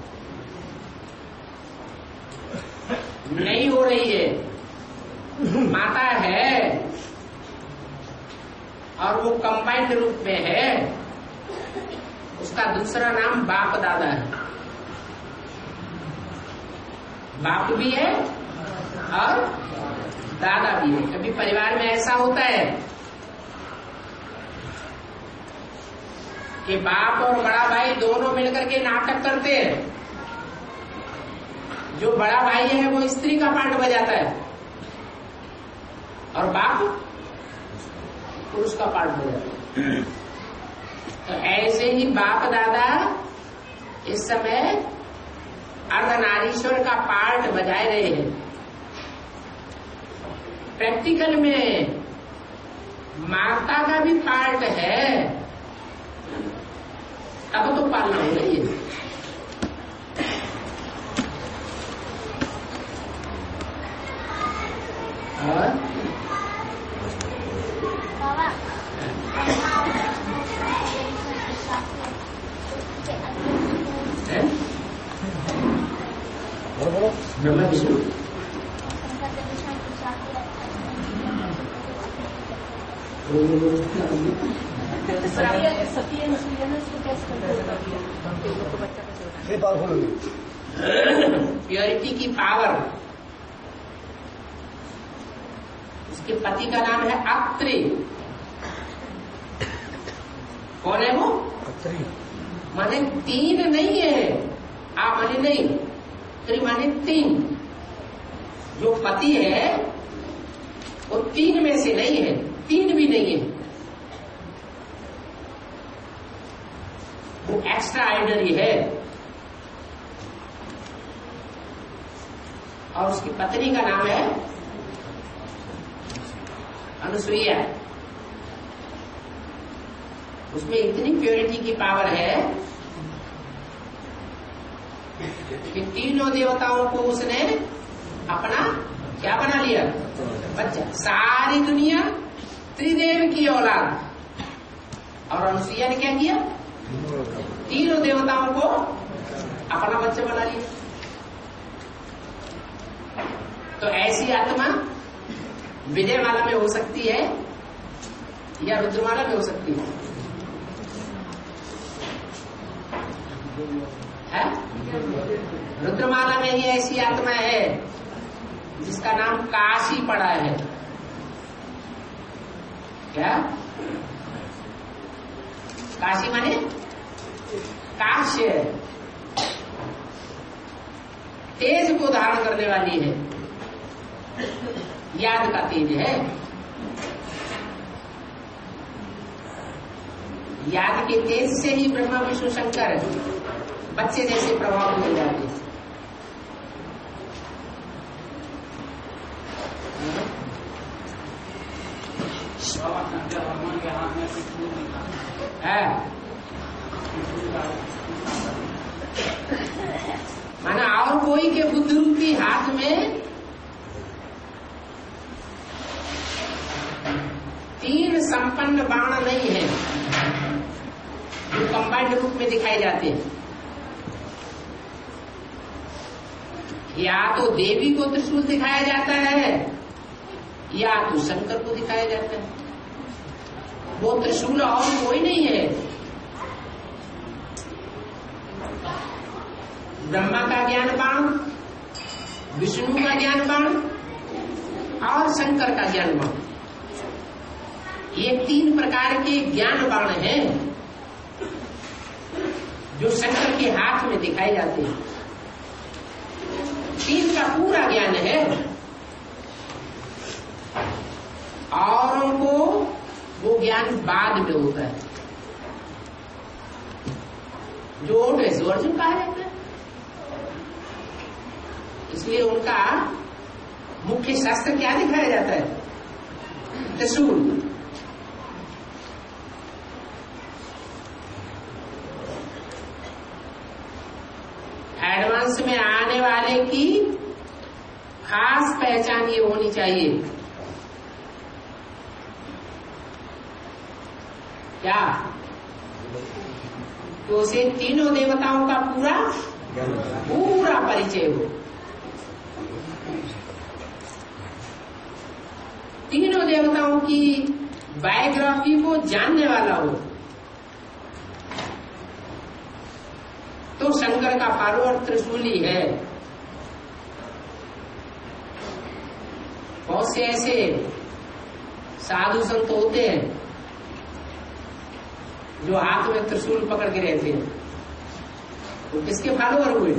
नहीं हो रही है। माता है और वो कंबाइंड रूप में है। उसका दूसरा नाम बाप दादा है। बाप भी है और दादा भी है। कभी परिवार में ऐसा होता है कि बाप और बड़ा भाई दोनों मिलकर के नाटक करते हैं। जो बड़ा भाई है वो स्त्री का पार्ट बजाता है और बाप पुरुष का पार्ट बजाता है। तो ऐसे ही बाप दादा इस समय अर्धनारीश्वर का पार्ट बजाए रहे हैं। प्रैक्टिकल में माता का भी पार्ट है, तब तो पालना हो रही है। और ब्रह्मा विष्णु प्योरिटी की पावर। उसके पति का नाम है अत्रि। कौन है वो? अत्रि माने 3 नहीं है, आ माने नहीं, त्रि माने 3। जो पति है वो 3 में से नहीं है, 3 भी नहीं है। वो एक्स्ट्रा ऑर्डिनरी है। और उसकी पत्नी का नाम है अनुसुईया। उसमें इतनी प्योरिटी की पावर है कि तीनों देवताओं को उसने अपना क्या बना लिया, बच्चा। सारी दुनिया त्रिदेव की औलाद, और अनुसुईया ने क्या किया, तीनों देवताओं को अपना बच्चा बना लिया। तो ऐसी आत्मा विजयमाला में हो सकती है या रुद्रमाला में हो सकती है? रुद्रमाला में ही ऐसी आत्मा है जिसका नाम काशी पड़ा है। क्या काशी माने? काश्य, तेज को धारण करने वाली है, याद का तेज है। याद के तेज से ही ब्रह्मा विष्णु शंकर बच्चे जैसे प्रभाव मिल जाते हैं। माना और कोई के बुद्ध रूपी हाथ में 3 संपन्न बाण नहीं है जो कंबाइंड रूप में दिखाई जाते हैं। या तो देवी को त्रिशूल दिखाया जाता है या तो शंकर को दिखाया जाता है। वो त्रिशूल और कोई नहीं है, ब्रह्मा का ज्ञान बाण, विष्णु का ज्ञान बाण और शंकर का ज्ञान बाण। ये 3 प्रकार के ज्ञान बाण हैं जो शंकर के हाथ में दिखाए जाते हैं। 3 का पूरा ज्ञान है, औरों को वो ज्ञान बाद में होता है। जो अर्जुन कहा जाता है, इसलिए उनका मुख्य शास्त्र क्या दिखाया जाता है, त्रिशूल। एडवांस में आने वाले की खास पहचान ये होनी चाहिए, क्या तो उसे तीनों देवताओं का पूरा परिचय हो, तीनों देवताओं की बायोग्राफी को जानने वाला हो। तो शंकर का फॉलोअर त्रिशूली है। बहुत से ऐसे साधु संत होते हैं जो हाथ में त्रिशूल पकड़ के रहते हैं, वो तो किसके फॉलोअर हुए?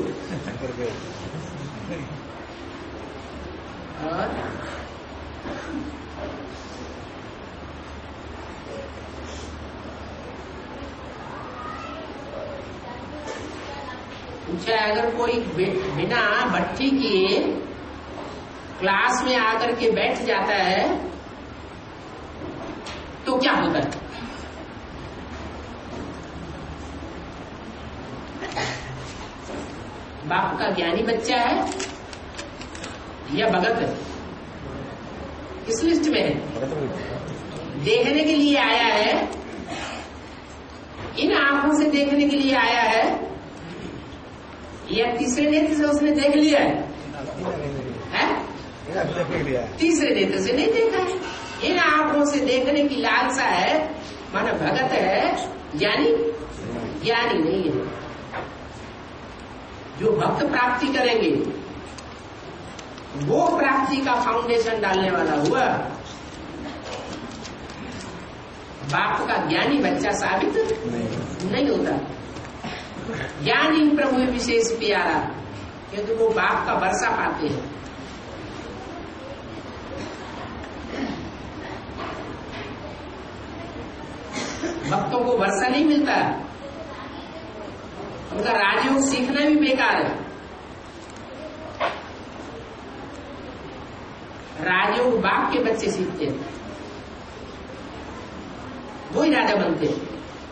पूछा, अगर कोई बिना भट्टी के क्लास में आकर के बैठ जाता है तो क्या होता है? बाप का ज्ञानी बच्चा है या भगत है? किस लिस्ट में है? देखने के लिए आया है, इन आंखों से देखने के लिए आया है या तीसरे नेत्र से उसने देख लिया है? तीसरे नेत्र से नहीं देखा है, इन आंखों से देखने की लालसा है, माना भगत है, ज्ञानी नहीं है। जो भक्त प्राप्ति करेंगे वो प्राप्ति का फाउंडेशन डालने वाला हुआ। बाप का ज्ञानी बच्चा साबित नहीं होता। ज्ञानी प्रभु विशेष प्यारा, क्योंकि वो बाप का वर्षा पाते हैं। भक्तों को वर्षा नहीं मिलता, उनका राजयोग सीखना भी बेकार है। बाप के बच्चे सीखते हैं, वो ही राजा बनते हैं।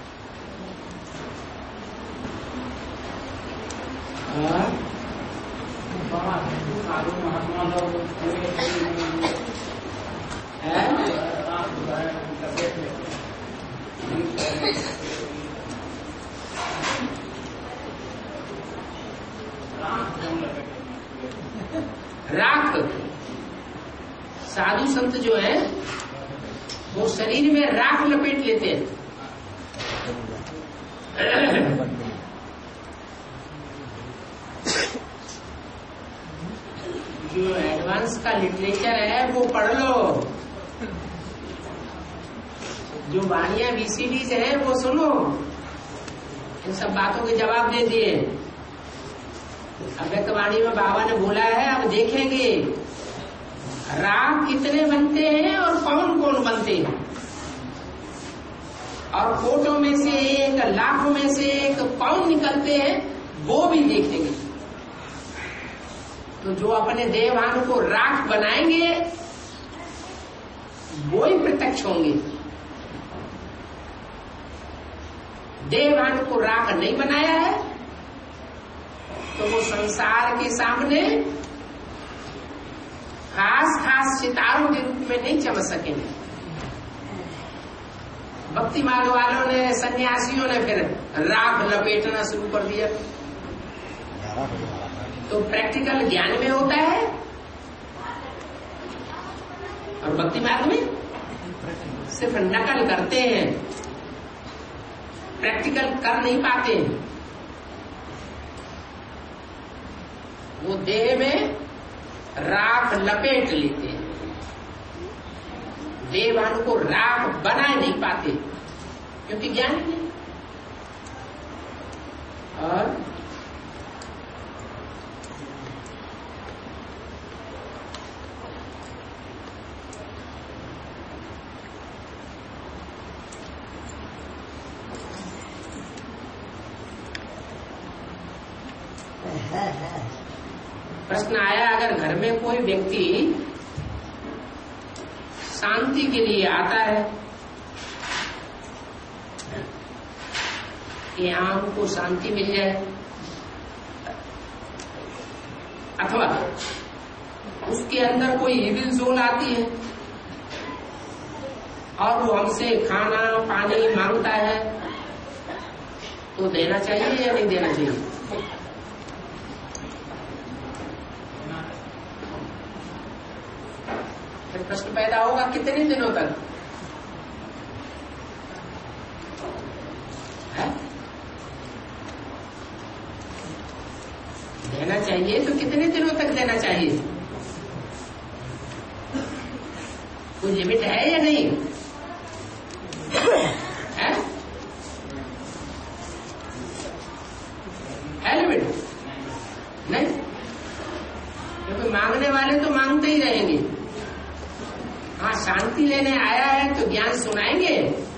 राख साधु संत जो है वो शरीर में राख लपेट लेते हैं। जो एडवांस का लिटरेचर है वो पढ़ लो, जो वाणियां VCDs है वो सुनो, इन सब बातों के जवाब दे दिए। अव्यक्त वाणी में बाबा ने बोला है, अब देखेंगे राग कितने बनते हैं और कौन कौन बनते हैं, और कोटों में से एक, लाखों में से एक कौन निकलते हैं वो भी देखेंगे। तो जो अपने देवभान को राख बनाएंगे वो ही प्रत्यक्ष होंगे। देवभान को राख नहीं बनाया है तो वो संसार के सामने खास खास सितारों के रूप में नहीं चमक सकेंगे। भक्ति मार्ग वालों ने, सन्यासियों ने फिर राख लपेटना शुरू कर दिया। तो प्रैक्टिकल ज्ञान में होता है और भक्ति मार्ग में सिर्फ नकल करते हैं, प्रैक्टिकल कर नहीं पाते हैं। वो देह में राख लपेट लेते हैं, देवभान को राख बना नहीं पाते क्योंकि ज्ञान नहीं। और प्रश्न आया, अगर घर में कोई व्यक्ति शांति के लिए आता है कि यहाँ हमको शांति मिल जाए, अथवा उसके अंदर कोई इविल सोल आती है और वो हमसे खाना पानी मांगता है, तो देना चाहिए या नहीं देना चाहिए? प्रश्न पैदा होगा कितने दिनों तक है? देना चाहिए तो कितने दिनों तक देना चाहिए? कोई लिमिट है या नहीं है? है लिमिट? नहीं, क्योंकि मांगने वाले तो मांगते ही रहेंगे। हाँ, शांति लेने आया है तो ज्ञान सुनाएंगे,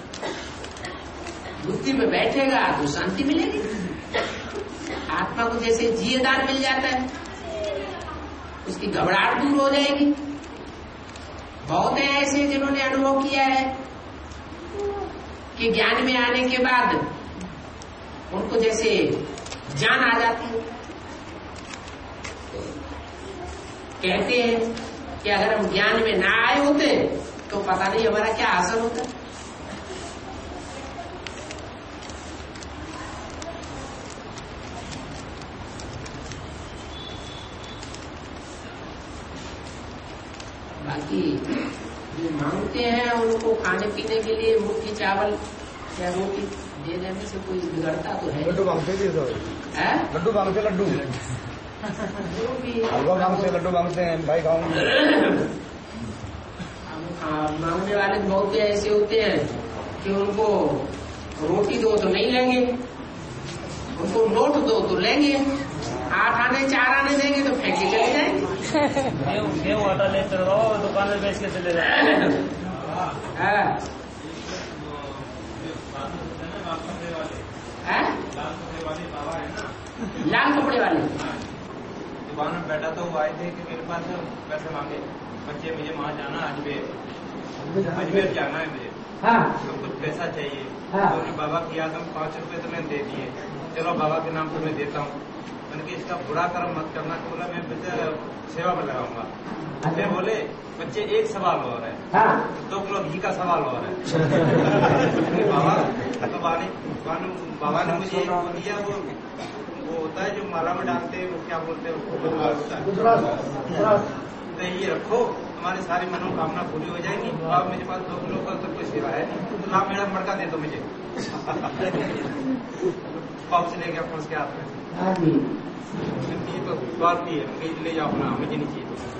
बुद्धि में बैठेगा तो शांति मिलेगी। आत्मा को जैसे जियेदार मिल जाता है, उसकी घबराहट दूर हो जाएगी। बहुत है ऐसे जिन्होंने अनुभव किया है कि ज्ञान में आने के बाद उनको जैसे जान आ जाती है। कहते हैं कि अगर हम ज्ञान में ना आए होते तो पता नहीं हमारा क्या असर होता। बाकी जो मांगते हैं उनको खाने पीने के लिए मुट्ठी चावल या रोटी दे देने से कोई बिगड़ता तो है? लड्डू मांगते थे, लड्डू मांगते, लड्डू हलवा मांगते, लड्डू मांगते हैं, भाई खाऊंगे। मांगने वाले बहुत ऐसे होते हैं कि उनको रोटी दो तो नहीं लेंगे, उनको नोट दो तो लेंगे, 8 आने 4 आने देंगे तो फेंक के चले जाएंगे। गेहूं आटा लेते रहो, दुकान में बेच के चले जाएंगे। लाल कपड़े वाले दुकान में बैठा तो वो आए थे कि मेरे पास पैसे मांगे, बच्चे मुझे वहाँ जाना अजमेर जाना है मुझे, तो कुछ पैसा चाहिए। तो उन्हें बाबा की याद में 5 रुपए तो मैंने दे दिए, चलो बाबा के नाम पर मैं देता हूँ। मैंने कि इसका बुरा कर्म मत करना, तो बोला मैं सेवा में लगाऊंगा। मैं बोले बच्चे एक सवाल और है, 2 किलो घी का सवाल और है। बाबा तो बाबा ने मुझे वो दिया, वो होता है जो माला में डालते हैं, वो क्या बोलते हैं, तो ये रखो, तुम्हारी सारी मनोकामना पूरी हो जाएगी। बाबा मेरे पास 2 किलो का तो कोई सेवा है, तो ला मेरा मड़का दे दो मुझे। पाउच ले गया उसके हाथ में, तो बात की है ले जाओ अपना, मुझे नहीं चाहिए।